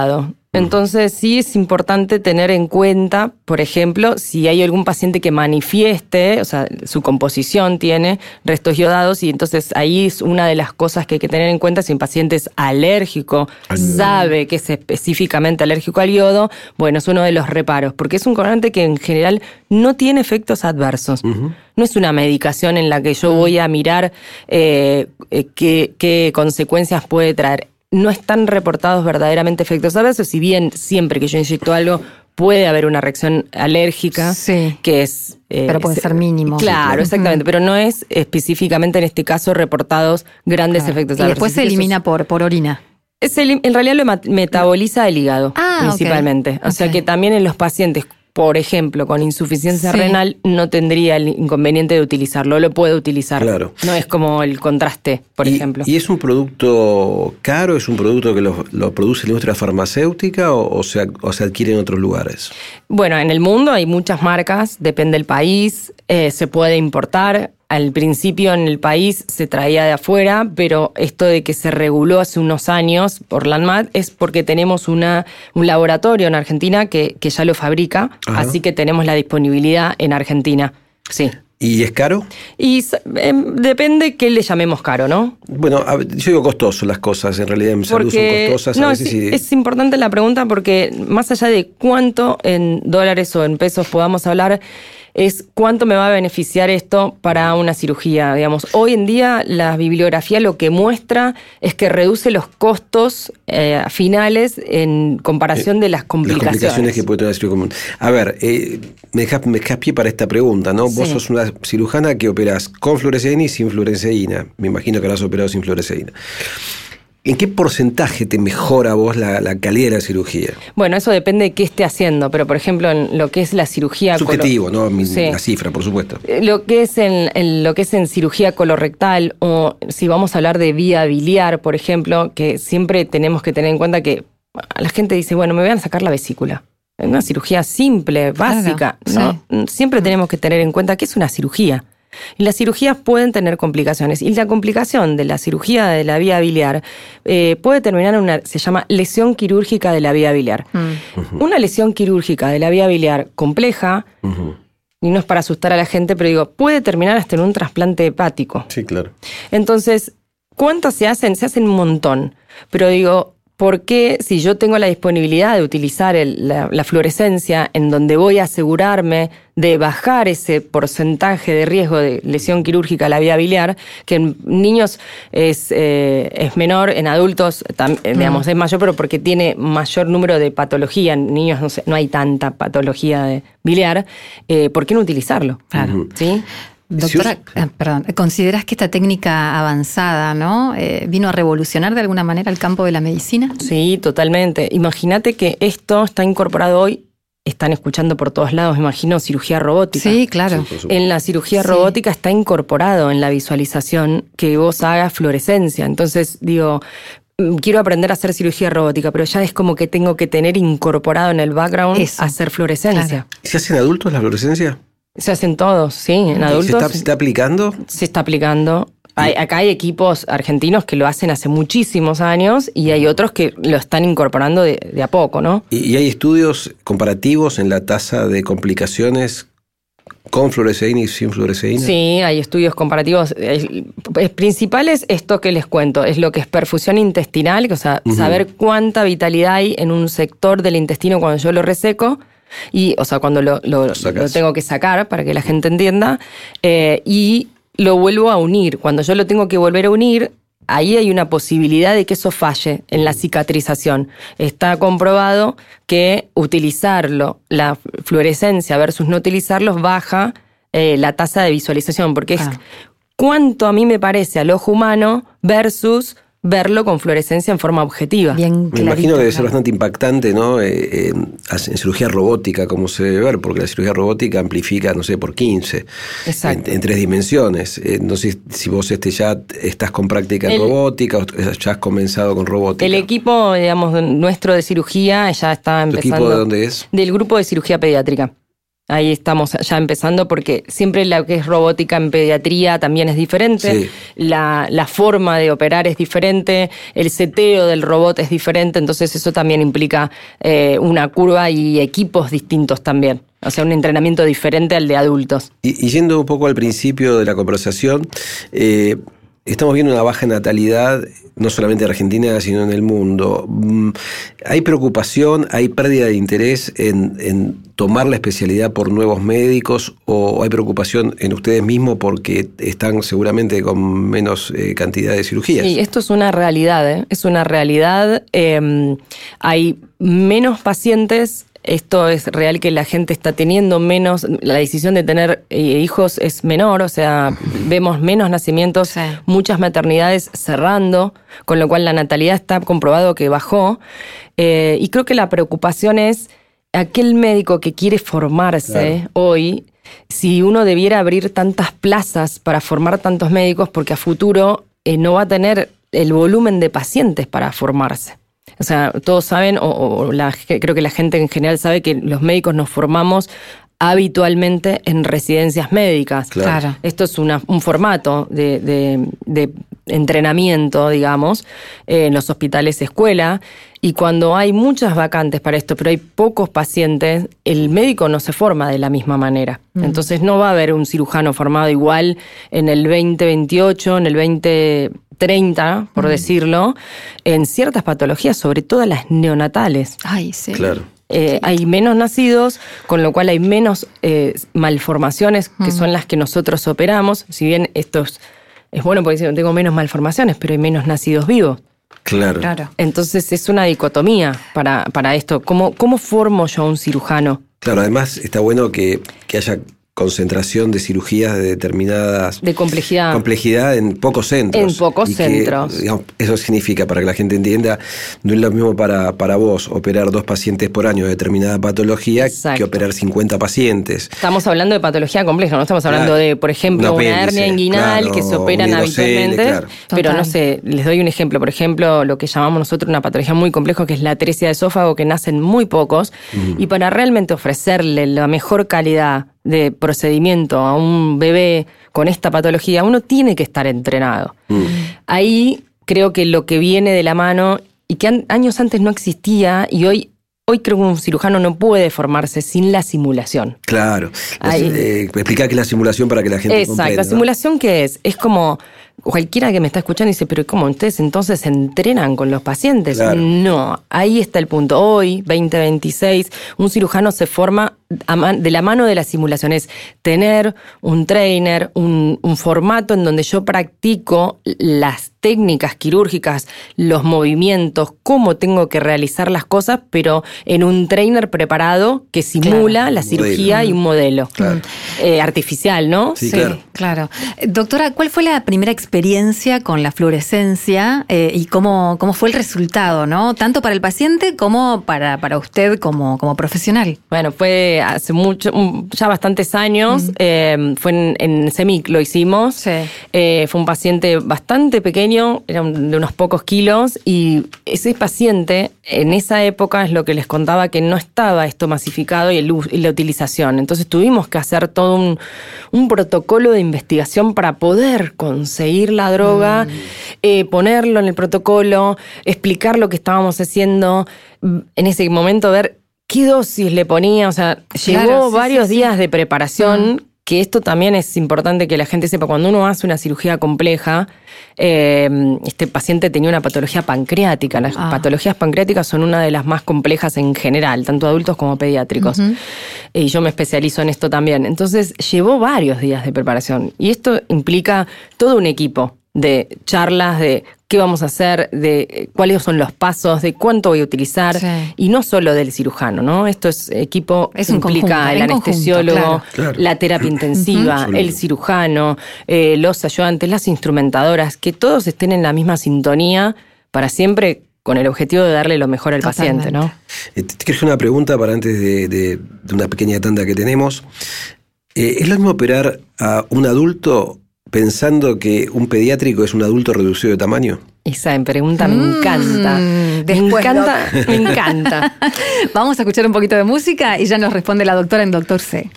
Entonces sí es importante tener en cuenta, por ejemplo, si hay algún paciente que manifieste, o sea, su composición tiene restos yodados, y entonces ahí es una de las cosas que hay que tener en cuenta. Si un paciente es alérgico, sabe que es específicamente alérgico al yodo, bueno, es uno de los reparos, porque es un colorante que en general no tiene efectos adversos. Uh-huh. No es una medicación en la que yo voy a mirar eh, eh, qué, qué consecuencias puede traer. No están reportados verdaderamente efectos adversos, si bien siempre que yo inyecto algo puede haber una reacción alérgica, sí, que es... Eh, pero puede se, ser mínimo. Claro, exactamente, uh-huh. pero no es específicamente en este caso reportados grandes claro. efectos adversos. Y después se elimina es, por, por orina. Es el, en realidad lo metaboliza el hígado, ah, principalmente. Okay. O sea okay. que también en los pacientes, por ejemplo, con insuficiencia sí. renal, no tendría el inconveniente de utilizarlo, lo puede utilizar. Claro. No es como el contraste, por y, ejemplo. ¿Y es un producto caro? ¿Es un producto que lo, lo produce la industria farmacéutica o, o, se, o se adquiere en otros lugares? Bueno, en el mundo hay muchas marcas, depende del país, eh, se puede importar. Al principio en el país se traía de afuera, pero esto de que se reguló hace unos años por la ANMAT es porque tenemos una, un laboratorio en Argentina que, que ya lo fabrica, ajá. así que tenemos la disponibilidad en Argentina, sí. ¿Y es caro? Y eh, depende qué le llamemos caro, ¿no? Bueno, yo digo costoso las cosas, en realidad en salud son costosas. No, a veces es, y... es importante la pregunta porque más allá de cuánto en dólares o en pesos podamos hablar, es cuánto me va a beneficiar esto para una cirugía. Digamos, hoy en día la bibliografía lo que muestra es que reduce los costos eh, finales en comparación eh, de las complicaciones. Las complicaciones que puede tener la cirugía común. A ver, eh, me dejas me dejas pie para esta pregunta, ¿no? Sí. Vos sos una cirujana que operás con fluoresceína y sin fluoresceína. Me imagino que habrás operado sin fluoresceína. ¿En qué porcentaje te mejora vos la, la calidad de la cirugía? Bueno, eso depende de qué esté haciendo, pero por ejemplo en lo que es la cirugía... Subjetivo, colo... ¿no? Mi, sí. La cifra, por supuesto. Lo que es en, en lo que es en cirugía colorectal, o si vamos a hablar de vía biliar, por ejemplo, que siempre tenemos que tener en cuenta que la gente dice, bueno, me voy a sacar la vesícula. Es una cirugía simple, básica, claro, ¿no? Sí. Siempre tenemos que tener en cuenta que es una cirugía. Y las cirugías pueden tener complicaciones. Y la complicación de la cirugía de la vía biliar eh, puede terminar en una, se llama lesión quirúrgica de la vía biliar. Mm. Uh-huh. Una lesión quirúrgica de la vía biliar compleja, uh-huh. y no es para asustar a la gente, pero digo, puede terminar hasta en un trasplante hepático. Sí, claro. Entonces, ¿cuántas se hacen? Se hacen un montón. Pero digo, ¿por qué si yo tengo la disponibilidad de utilizar el, la, la fluorescencia en donde voy a asegurarme de bajar ese porcentaje de riesgo de lesión quirúrgica a la vía biliar, que en niños es, eh, es menor, en adultos tam, mm. digamos, es mayor, pero porque tiene mayor número de patología, en niños no, sé, no hay tanta patología de biliar, eh, ¿por qué no utilizarlo? Claro. Uh-huh. ¿Sí? Doctora, eh, perdón, ¿considerás que esta técnica avanzada, ¿no? Eh, vino a revolucionar de alguna manera el campo de la medicina? Sí, totalmente. Imagínate que esto está incorporado hoy, están escuchando por todos lados, me imagino, cirugía robótica. Sí, claro. Sí, en la cirugía sí. robótica está incorporado en la visualización que vos hagas fluorescencia. Entonces, digo, quiero aprender a hacer cirugía robótica, pero ya es como que tengo que tener incorporado en el background Eso. hacer fluorescencia. Claro. ¿Se hace en adultos la fluorescencia? Se hacen todos, sí, en adultos. ¿Se está, se está aplicando? Se está aplicando. Hay, acá hay equipos argentinos que lo hacen hace muchísimos años y hay otros que lo están incorporando de, de a poco, ¿no? ¿Y, y hay estudios comparativos en la tasa de complicaciones con fluoresceína y sin fluoresceína? Sí, hay estudios comparativos. El, el principal es esto que les cuento, es lo que es perfusión intestinal, o sea, uh-huh. saber cuánta vitalidad hay en un sector del intestino cuando yo lo reseco. Y, o sea, cuando lo, lo, lo tengo que sacar para que la gente entienda, eh, y lo vuelvo a unir. Cuando yo lo tengo que volver a unir, ahí hay una posibilidad de que eso falle en la cicatrización. Está comprobado que utilizarlo, la fluorescencia versus no utilizarlos, baja eh, la tasa de visualización, porque ah. es cuánto a mí me parece al ojo humano versus verlo con fluorescencia en forma objetiva. Bien clarito, me imagino que debe ser bastante impactante, ¿no? Eh, eh, en cirugía robótica, como se debe ver, porque la cirugía robótica amplifica, no sé, por quince. Exacto. En, en tres dimensiones. Eh, no sé si vos este ya estás con práctica en el, robótica o ya has comenzado con robótica. El equipo, digamos, nuestro de cirugía ya está empezando. ¿Tu equipo de dónde es? Del grupo de cirugía pediátrica. Ahí estamos ya empezando porque siempre lo que es robótica en pediatría también es diferente, sí. la, la forma de operar es diferente, el seteo del robot es diferente, entonces eso también implica eh, una curva y equipos distintos también. O sea, un entrenamiento diferente al de adultos. Y, y yendo un poco al principio de la conversación, eh, estamos viendo una baja natalidad, no solamente en Argentina, sino en el mundo. ¿Hay preocupación, hay pérdida de interés en, en tomar la especialidad por nuevos médicos o hay preocupación en ustedes mismos porque están seguramente con menos eh, cantidad de cirugías? Sí, esto es una realidad, ¿eh? Es una realidad. Eh, hay menos pacientes. Esto es real que la gente está teniendo menos, la decisión de tener eh, hijos es menor, o sea, vemos menos nacimientos, Sí. muchas maternidades cerrando, con lo cual la natalidad está comprobado que bajó. Eh, y creo que la preocupación es aquel médico que quiere formarse Claro. hoy, si uno debiera abrir tantas plazas para formar tantos médicos, porque a futuro eh, no va a tener el volumen de pacientes para formarse. O sea, todos saben, o, o la, creo que la gente en general sabe que los médicos nos formamos habitualmente en residencias médicas. Claro. Claro. Esto es una, un formato de, de, de entrenamiento, digamos, eh, en los hospitales escuela. Y cuando hay muchas vacantes para esto, pero hay pocos pacientes, el médico no se forma de la misma manera. Mm. Entonces no va a haber un cirujano formado igual en el veinte veintiocho, en el veinte treinta, por mm. decirlo, en ciertas patologías, sobre todo las neonatales. Ay, sí. Claro. Eh, hay menos nacidos, con lo cual hay menos eh, malformaciones, que mm. son las que nosotros operamos. Si bien esto es, es bueno porque no tengo menos malformaciones, pero hay menos nacidos vivos. Claro. Claro. Entonces es una dicotomía para, para esto. ¿Cómo, ¿Cómo formo yo a un cirujano? Claro, además está bueno que, que haya concentración de cirugías de determinadas... De complejidad. Complejidad en pocos centros. En pocos y que, centros. Digamos, eso significa, para que la gente entienda, no es lo mismo para, para vos operar dos pacientes por año de determinada patología Exacto. que operar cincuenta pacientes. Estamos hablando de patología compleja, no estamos hablando Claro. de, por ejemplo, Un una apéndice, hernia inguinal claro, que se operan un hidrocele, habitualmente. claro. Pero Total. no sé, les doy un ejemplo. Por ejemplo, lo que llamamos nosotros una patología muy compleja, que es la atresia de esófago, que nacen muy pocos. Uh-huh. Y para realmente ofrecerle la mejor calidad de procedimiento a un bebé con esta patología, uno tiene que estar entrenado. Mm. Ahí creo que lo que viene de la mano, y que an- años antes no existía, y hoy, hoy creo que un cirujano no puede formarse sin la simulación. Claro. Eh, explicar qué es la simulación para que la gente Exacto. comprenda. La simulación, ¿no? ¿Qué es? Es como... Cualquiera que me está escuchando dice, pero ¿cómo ustedes entonces se entrenan con los pacientes? Claro. No, ahí está el punto. Hoy, veinte veintiséis, un cirujano se forma de la mano de la simulación. Es tener un trainer, un, un formato en donde yo practico las técnicas quirúrgicas, los movimientos, cómo tengo que realizar las cosas, pero en un trainer preparado que simula Claro. la cirugía modelo. Y un modelo Claro. eh, artificial, ¿no? Sí, Sí, claro. claro. Doctora, ¿cuál fue la primera experiencia con la fluorescencia eh, y cómo, cómo fue el resultado, ¿no? Tanto para el paciente como para, para usted como, como profesional. Bueno, fue hace mucho, ya bastantes años, mm. eh, fue en, en CEMIC lo hicimos. Sí. Eh, fue un paciente bastante pequeño, era un, de unos pocos kilos, y ese paciente en esa época es lo que les contaba, que no estaba esto masificado y, el, y la utilización. Entonces tuvimos que hacer todo un, un protocolo de investigación para poder conseguir la droga, mm. eh, ponerlo en el protocolo, explicar lo que estábamos haciendo, en ese momento ver qué dosis le ponía, o sea, Claro, llevó sí, varios sí, días sí. de preparación, Mm. que esto también es importante que la gente sepa. Cuando uno hace una cirugía compleja, eh, este paciente tenía una patología pancreática. Las ah. patologías pancreáticas son una de las más complejas en general, tanto adultos como pediátricos. Uh-huh. Y yo me especializo en esto también. Entonces, llevó varios días de preparación. Y esto implica todo un equipo de charlas, de qué vamos a hacer, de cuáles son los pasos, de cuánto voy a utilizar, sí. Y no solo del cirujano, ¿no? Esto es equipo, es implica conjunto, el anestesiólogo, conjunto, claro. la terapia intensiva, uh-huh. el cirujano, eh, los ayudantes, las instrumentadoras, que todos estén en la misma sintonía para siempre con el objetivo de darle lo mejor al Totalmente. Paciente, ¿no? Eh, te quiero hacer una pregunta para antes de, de, de una pequeña tanda que tenemos. Eh, ¿Es lo mismo operar a un adulto pensando que un pediátrico es un adulto reducido de tamaño? Esa pregunta me encanta. Mm, me después, encanta, me encanta. Vamos a escuchar un poquito de música y ya nos responde la doctora en Doctor C.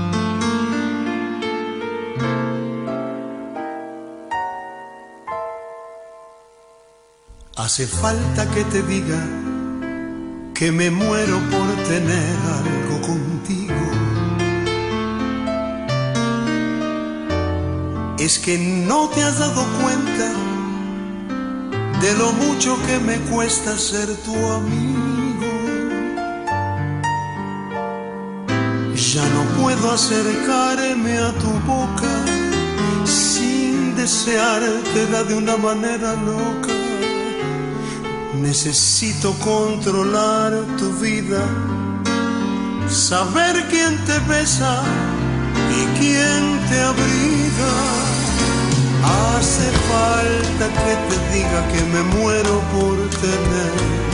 Hace falta que te diga que me muero por tener algo contigo. Es que no te has dado cuenta de lo mucho que me cuesta ser tu amigo. Ya no puedo acercarme a tu boca sin deseártela de una manera loca. Necesito controlar tu vida, saber quién te besa y quién te abriga. Hace falta que te diga que me muero por tener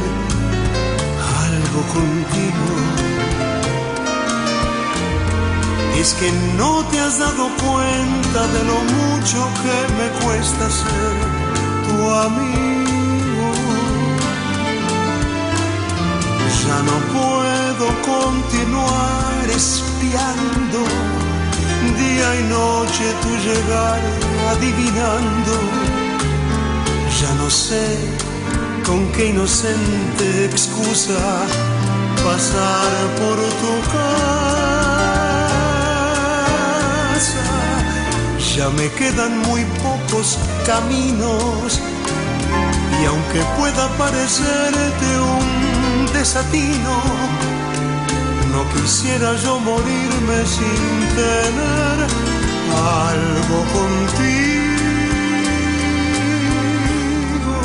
algo contigo. Es que no te has dado cuenta de lo mucho que me cuesta ser tu amigo. Ya no puedo continuar espiando día y noche tu llegar, adivinando. Ya no sé con qué inocente excusa pasar por tu casa. Ya me quedan muy pocos caminos y aunque pueda parecerte un desatino, no quisiera yo morirme sin tener algo contigo.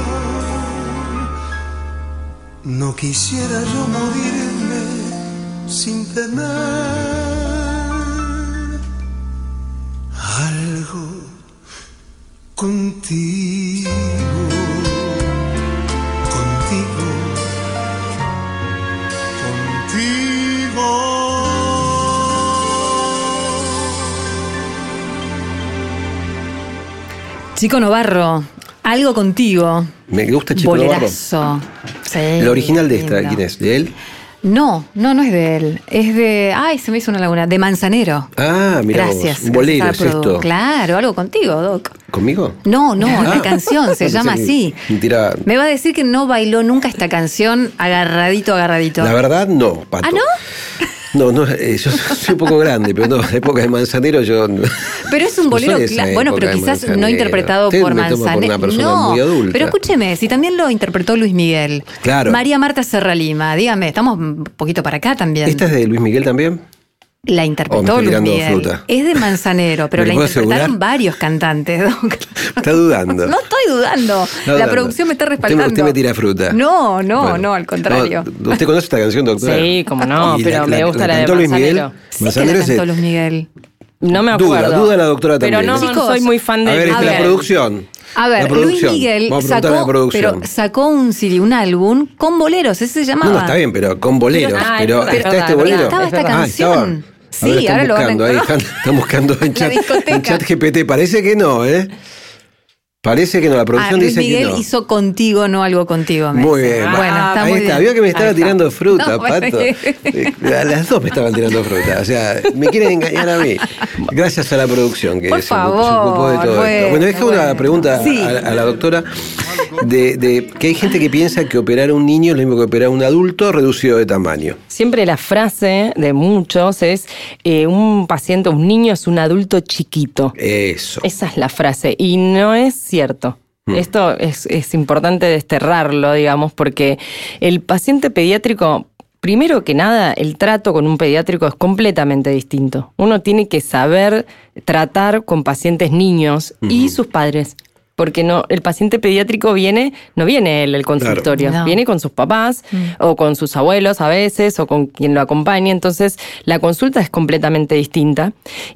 No quisiera yo morirme sin tener algo contigo. Contigo. Chico Novarro, algo contigo. Me gusta Chico Novarro. Bolerazo. Sí, El original de esta, lindo. ¿quién es? ¿De él? No, no, no es de él. Es de... Ay, se me hizo una laguna. De Manzanero. Ah, mira. Gracias. Un bolero gracias es a la produ. esto. Claro, algo contigo, Doc. ¿Conmigo? No, no, Ah. la canción se llama así. Mentira. Me va a decir que no bailó nunca esta canción agarradito, agarradito. La verdad, no, Pato. ¿Ah, no? No, no, eh, yo soy un poco grande, pero no, la época de Manzanero yo... Pero es un no bolero, soy de esa cla- bueno, pero época de quizás no Manzanero. interpretado Usted por me toma por Manzanero. una persona No, muy adulta. pero escúcheme, si también lo interpretó Luis Miguel. Claro. María Marta Serralima, dígame, estamos un poquito para acá también. ¿Esta es de Luis Miguel también? La Oh, me interpretó estoy Luis tirando Miguel. fruta. Es de Manzanero, pero ¿Me la lo puedo interpretaron asegurar? varios cantantes, Doc. Está dudando. No estoy dudando. Está La dudando. producción me está Usted me- respaldando. Usted me tira fruta. No, no, Bueno, no, al contrario. no, ¿Usted conoce esta canción, doctora? Sí, cómo no, Y pero me gusta la de cantó Luis Miguel. Manzanero. Sí que Manzanero la es cantó el- Luis Miguel. No me Duda, acuerdo. duda la doctora Pero también. no, no Chicos, soy muy fan A de ver, A es la ver. producción. A ver, La Luis producción. Miguel Vamos a preguntar a sacó, la producción. pero sacó un C D, un álbum con boleros, ese se llamaba. No, no, está bien, pero con boleros. Pero- ah, pero es verdad, ¿está es este verdad, bolero? Estaba Es esta verdad. Ah, estaba. canción. A ver, Sí, están ahora lo van a buscando ahí, encontrar. están, están buscando en La chat, discoteca. en chat G P T. Parece que no, ¿eh? Parece que no, la Ah, producción Luis dice Miguel que no. hizo contigo, no algo contigo. me Muy dice. bien. Bueno, está Ahí muy está. bien. Vio que me estaba Ahí está. tirando fruta, No, bueno. Pato. Eh, A las dos me estaban tirando fruta. O sea, me quieren engañar a mí. Gracias a la producción que Por se, ocup- se ocupó de favor, todo bueno, esto. Bueno, deja una bueno. pregunta Sí. a, a la doctora. De, de que hay gente que piensa que operar a un niño es lo mismo que operar a un adulto reducido de tamaño. Siempre la frase de muchos es eh, un paciente, un niño es un adulto chiquito. Eso. Esa es la frase y no es cierto. Esto es, es importante desterrarlo, digamos, porque el paciente pediátrico, primero que nada, el trato con un pediátrico es completamente distinto. Uno tiene que saber tratar con pacientes niños y sus padres. porque no, el paciente pediátrico viene, no viene él al consultorio, Claro. No. viene con sus papás mm. o con sus abuelos a veces o con quien lo acompañe, entonces la consulta es completamente distinta.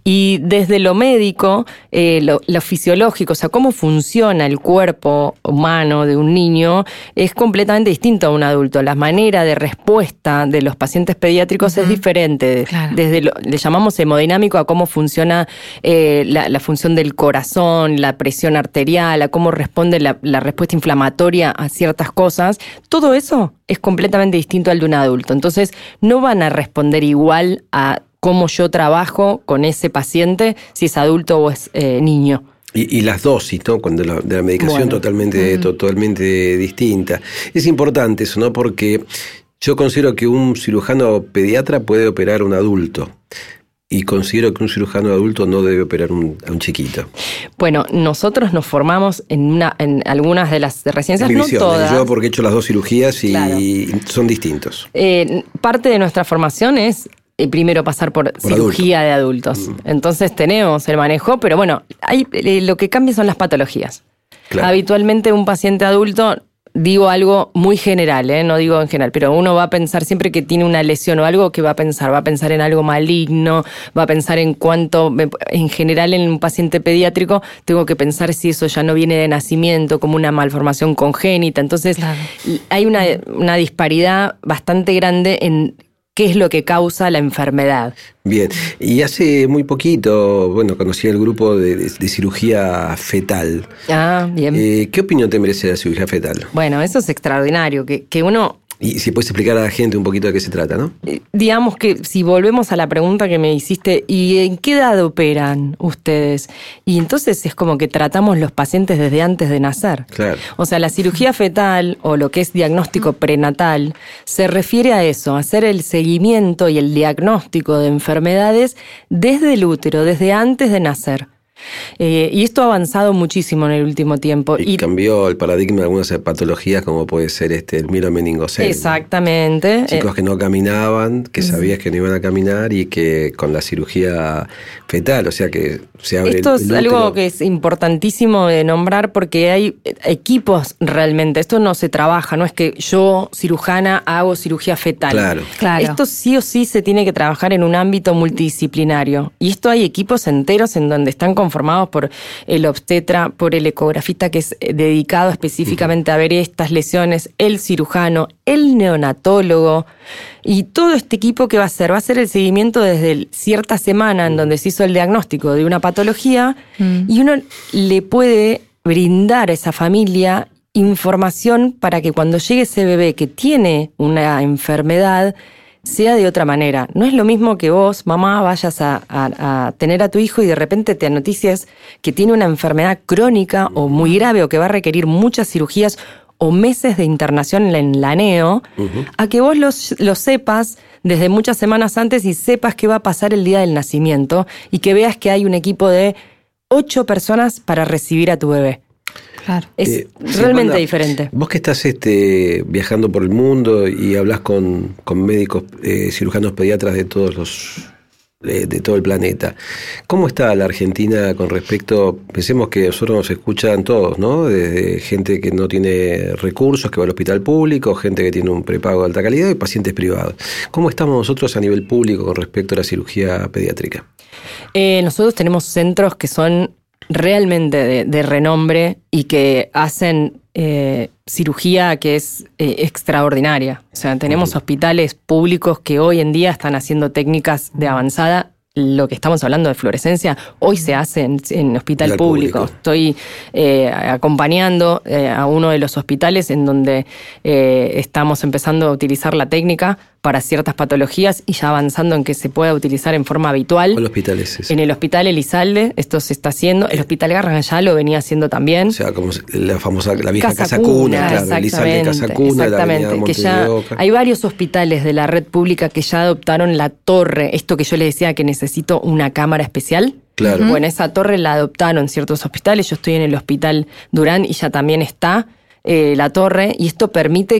Y desde lo médico, eh, lo, lo fisiológico, o sea, cómo funciona el cuerpo humano de un niño es completamente distinto a un adulto. La manera de respuesta de los pacientes pediátricos uh-huh. es diferente. Claro. Desde lo, le llamamos hemodinámico a cómo funciona eh, la, la función del corazón, la presión arterial, a cómo responde la, la respuesta inflamatoria a ciertas cosas. Todo eso es completamente distinto al de un adulto. Entonces, no van a responder igual a cómo yo trabajo con ese paciente, si es adulto o es eh, niño. Y, y las dosis, ¿no? Cuando la, de la medicación Bueno. totalmente, uh-huh. totalmente distinta. Es importante eso, ¿no? Porque yo considero que un cirujano pediatra puede operar a un adulto. Y considero que un cirujano adulto no debe operar un, a un chiquito. Bueno, nosotros nos formamos en una en algunas de las residencias, no visión, todas. Yo porque he hecho las dos cirugías y Claro. son distintos. Eh, parte de nuestra formación es eh, primero pasar por, Por cirugía adulto. de adultos. Mm. Entonces tenemos el manejo, pero bueno, hay, eh, lo que cambia son las patologías. Claro. Habitualmente un paciente adulto, digo algo muy general, ¿eh? No digo en general, pero uno va a pensar siempre que tiene una lesión o algo que va a pensar, va a pensar en algo maligno, va a pensar en cuánto, en general en un paciente pediátrico, tengo que pensar si eso ya no viene de nacimiento, como una malformación congénita. Entonces, claro. hay una, una disparidad bastante grande en qué es lo que causa la enfermedad. Bien, y hace muy poquito, bueno, conocí el grupo de, de, de cirugía fetal. Ah, bien. Eh, ¿Qué opinión te merece la cirugía fetal? Bueno, eso es extraordinario, que, que uno... Y si puedes explicar a la gente un poquito de qué se trata, ¿no? Eh, digamos que si volvemos a la pregunta que me hiciste, ¿y en qué edad operan ustedes? Y entonces es como que tratamos los pacientes desde antes de nacer. Claro. O sea, la cirugía fetal o lo que es diagnóstico prenatal se refiere a eso, a hacer el seguimiento y el diagnóstico de enfermedades desde el útero, desde antes de nacer. Eh, y esto ha avanzado muchísimo en el último tiempo. Y, y cambió el paradigma de algunas patologías como puede ser este el mielomeningocele. Exactamente. Chicos que no caminaban, que sabías que no iban a caminar y que con la cirugía fetal, o sea que se abre Esto el, es el algo que es importantísimo de nombrar porque hay equipos realmente. Esto no se trabaja, no es que yo, cirujana, hago cirugía fetal. Claro. Claro. Esto sí o sí se tiene que trabajar en un ámbito multidisciplinario. Y esto hay equipos enteros en donde están conformados por el obstetra, por el ecografista que es dedicado específicamente uh-huh. a ver estas lesiones, el cirujano, el neonatólogo y todo este equipo que va a hacer, va a hacer el seguimiento desde el, cierta semana en donde se hizo el diagnóstico de una patología uh-huh. y uno le puede brindar a esa familia información para que cuando llegue ese bebé que tiene una enfermedad sea de otra manera. No es lo mismo que vos, mamá, vayas a, a, a tener a tu hijo y de repente te noticias que tiene una enfermedad crónica o muy grave o que va a requerir muchas cirugías o meses de internación en la neo, uh-huh. a que vos lo, lo sepas desde muchas semanas antes y sepas qué va a pasar el día del nacimiento y que veas que hay un equipo de ocho personas para recibir a tu bebé. Claro. Es eh, realmente sí, diferente. Vos que estás este, viajando por el mundo y hablas con, con médicos, eh, cirujanos pediatras de todos los de, de todo el planeta, ¿cómo está la Argentina con respecto? Pensemos que nosotros nos escuchan todos, ¿no? Desde gente que no tiene recursos, que va al hospital público, gente que tiene un prepago de alta calidad y pacientes privados. ¿Cómo estamos nosotros a nivel público con respecto a la cirugía pediátrica? Eh, nosotros tenemos centros que son realmente de, de renombre y que hacen eh, cirugía que es eh, extraordinaria. O sea, tenemos uh-huh. hospitales públicos que hoy en día están haciendo técnicas de avanzada. Lo que estamos hablando de fluorescencia, hoy se hace en, en hospital público. público. Estoy eh, acompañando eh, a uno de los hospitales en donde eh, estamos empezando a utilizar la técnica para ciertas patologías y ya avanzando en que se pueda utilizar en forma habitual. ¿Cuál hospital es ese? En el hospital Elizalde, esto se está haciendo. El hospital Garrahan ya lo venía haciendo también. O sea, como la famosa, la vieja Casa, Casa Cuna, Cuna, claro, Elizalde Casa Cuna, exactamente, la avenida que ya hay varios hospitales de la red pública que ya adoptaron la torre, esto que yo les decía que necesito una cámara especial. Claro. Bueno, esa torre la adoptaron ciertos hospitales. Yo estoy en el hospital Durán y ya también está eh, la torre, y esto permite que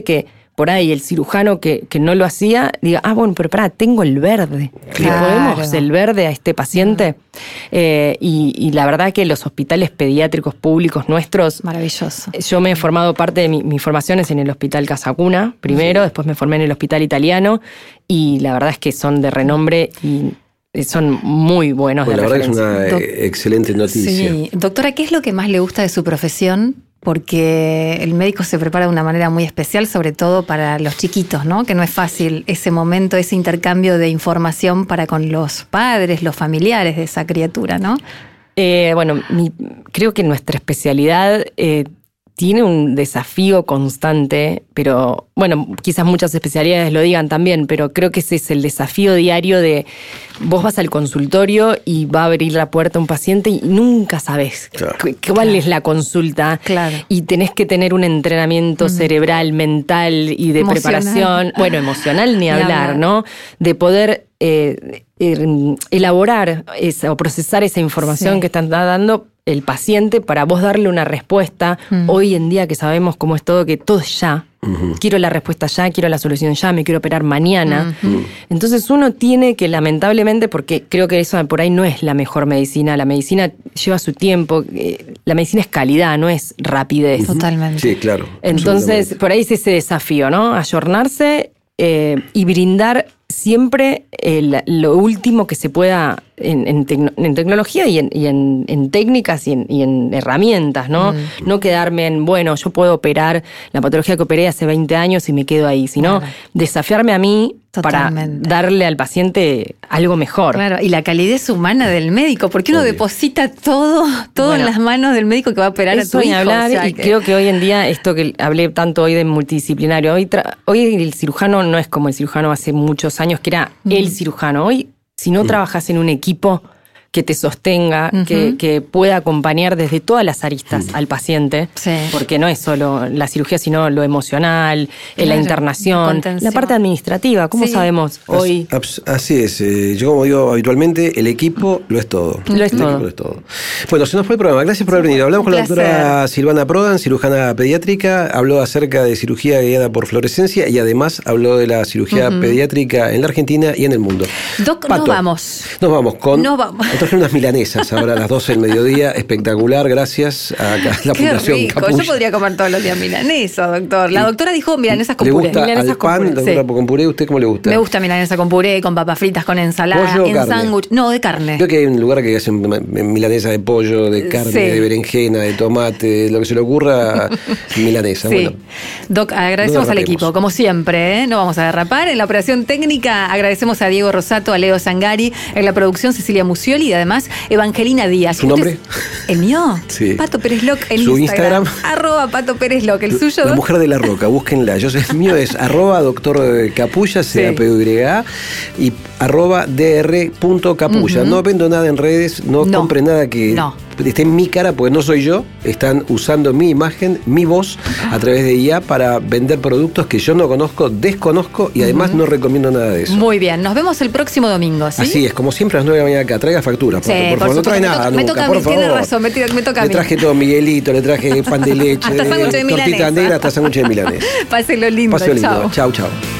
por ahí el cirujano que, que no lo hacía, diga, ah, bueno, pero pará, tengo el verde. Claro. ¿Le podemos el verde a este paciente? Mm. Eh, y, y la verdad que los hospitales pediátricos públicos nuestros... Maravilloso. Yo me he formado parte de mi, mi formación es en el Hospital Casa Cuna, primero, sí. Después me formé en el Hospital Italiano, y la verdad es que son de renombre y... son muy buenos bueno, de la verdad que es una Doc- excelente noticia. Sí. Doctora, ¿qué es lo que más le gusta de su profesión? Porque el médico se prepara de una manera muy especial, sobre todo para los chiquitos, ¿no? Que no es fácil ese momento, ese intercambio de información para con los padres, los familiares de esa criatura, ¿no? Eh, bueno, mi, creo que nuestra especialidad... Eh, tiene un desafío constante, pero bueno, quizás muchas especialidades lo digan también, pero creo que ese es el desafío diario de vos vas al consultorio y va a abrir la puerta un paciente y nunca sabés claro. cuál claro. es la consulta. Claro. Y tenés que tener un entrenamiento mm. cerebral, mental y de emocional. Preparación, bueno, emocional ni hablar, hablar, ¿no? De poder eh, eh, elaborar esa, o procesar esa información sí. que están dando el paciente para vos darle una respuesta. Mm. Hoy en día que sabemos cómo es todo, que todo es ya. Uh-huh. Quiero la respuesta ya, quiero la solución ya, me quiero operar mañana. Uh-huh. Entonces uno tiene que, lamentablemente, porque creo que eso por ahí no es la mejor medicina, la medicina lleva su tiempo, eh, la medicina es calidad, no es rapidez. Uh-huh. Totalmente. Sí, claro. Entonces, por ahí es ese desafío, ¿no? Ayornarse eh, y brindar siempre el, lo último que se pueda en, en, tecno, en tecnología y, en, y en, en técnicas y en, y en herramientas, ¿no? Mm. No quedarme en, bueno, yo puedo operar la patología que operé hace veinte años y me quedo ahí, sino claro. desafiarme a mí Totalmente. Para darle al paciente algo mejor. Claro, y la calidez humana del médico, porque uno Obvio. deposita todo, todo bueno, en las manos del médico que va a operar a tu hijo. Hablar, o sea, y que... creo que hoy en día, esto que hablé tanto hoy de multidisciplinario, hoy, tra- hoy el cirujano no es como el cirujano hace muchos años, que era mm. el cirujano. Hoy, si no mm. trabajas en un equipo que te sostenga, uh-huh. que, que pueda acompañar desde todas las aristas uh-huh. al paciente, sí. porque no es solo la cirugía, sino lo emocional, claro. la internación, la parte administrativa. ¿Cómo sí. sabemos hoy? Así, así es. Eh, yo, como digo habitualmente, el equipo lo es todo. Lo es, el todo. Equipo lo es todo. Bueno, se nos fue el programa. Gracias por haber venido. Hablamos con la doctora Silvana Prodan, cirujana pediátrica. Habló acerca de cirugía guiada por fluorescencia y además habló de la cirugía uh-huh. pediátrica en la Argentina y en el mundo. Doc, Pato, nos vamos. Nos vamos con... Nos vamos. Traje unas milanesas ahora a las doce del mediodía, espectacular, gracias a la Qué Fundación rico. Capulla. Yo podría comer todos los días milanesa, doctor. La doctora dijo milanesas con ¿Le puré. gusta milanesas al pan, con puré, doctora, sí. con puré? ¿Usted cómo le gusta? Me gusta milanesa con puré, con papas fritas, con ensalada, ¿Pollo o en carne? sándwich. No, de carne. Creo que hay un lugar que hacen milanesa de pollo, de carne, Sí. de berenjena, de tomate, de lo que se le ocurra, milanesa. Sí. Bueno, Doc, agradecemos no al equipo, como siempre, ¿eh? No vamos a derrapar. En la operación técnica agradecemos a Diego Rosato, a Leo Zangari, en la producción Cecilia Musioli y además Evangelina Díaz. ¿Su nombre? ¿El mío? Sí. Pato Pérez Loc en Su Instagram. Instagram. Arroba Pato Pérez Loc. ¿El suyo? La Doc? mujer de la roca, búsquenla. Yo sé, el mío es arroba doctor Capulla, C A P U Y A, y arroba dr.capulla. Uh-huh. No vendo nada en redes, no, no. compren nada que no. esté en mi cara, porque no soy yo. Están usando mi imagen, mi voz, a través de I A para vender productos que yo no conozco, desconozco y además uh-huh. no recomiendo nada de eso. Muy bien, nos vemos el próximo domingo, ¿sí? Así es, como siempre a las nueve de la mañana acá. Traiga facturas, sí, por, por favor. No trae nada me nunca, toca, por me favor. Tiene razón, me, me toca a mí. Le traje todo Miguelito, le traje pan de leche, hasta sándwich de tortita negra, hasta sándwich de milanesa. Pásenlo lindo, Pásenlo lindo. chao. Chau, chau.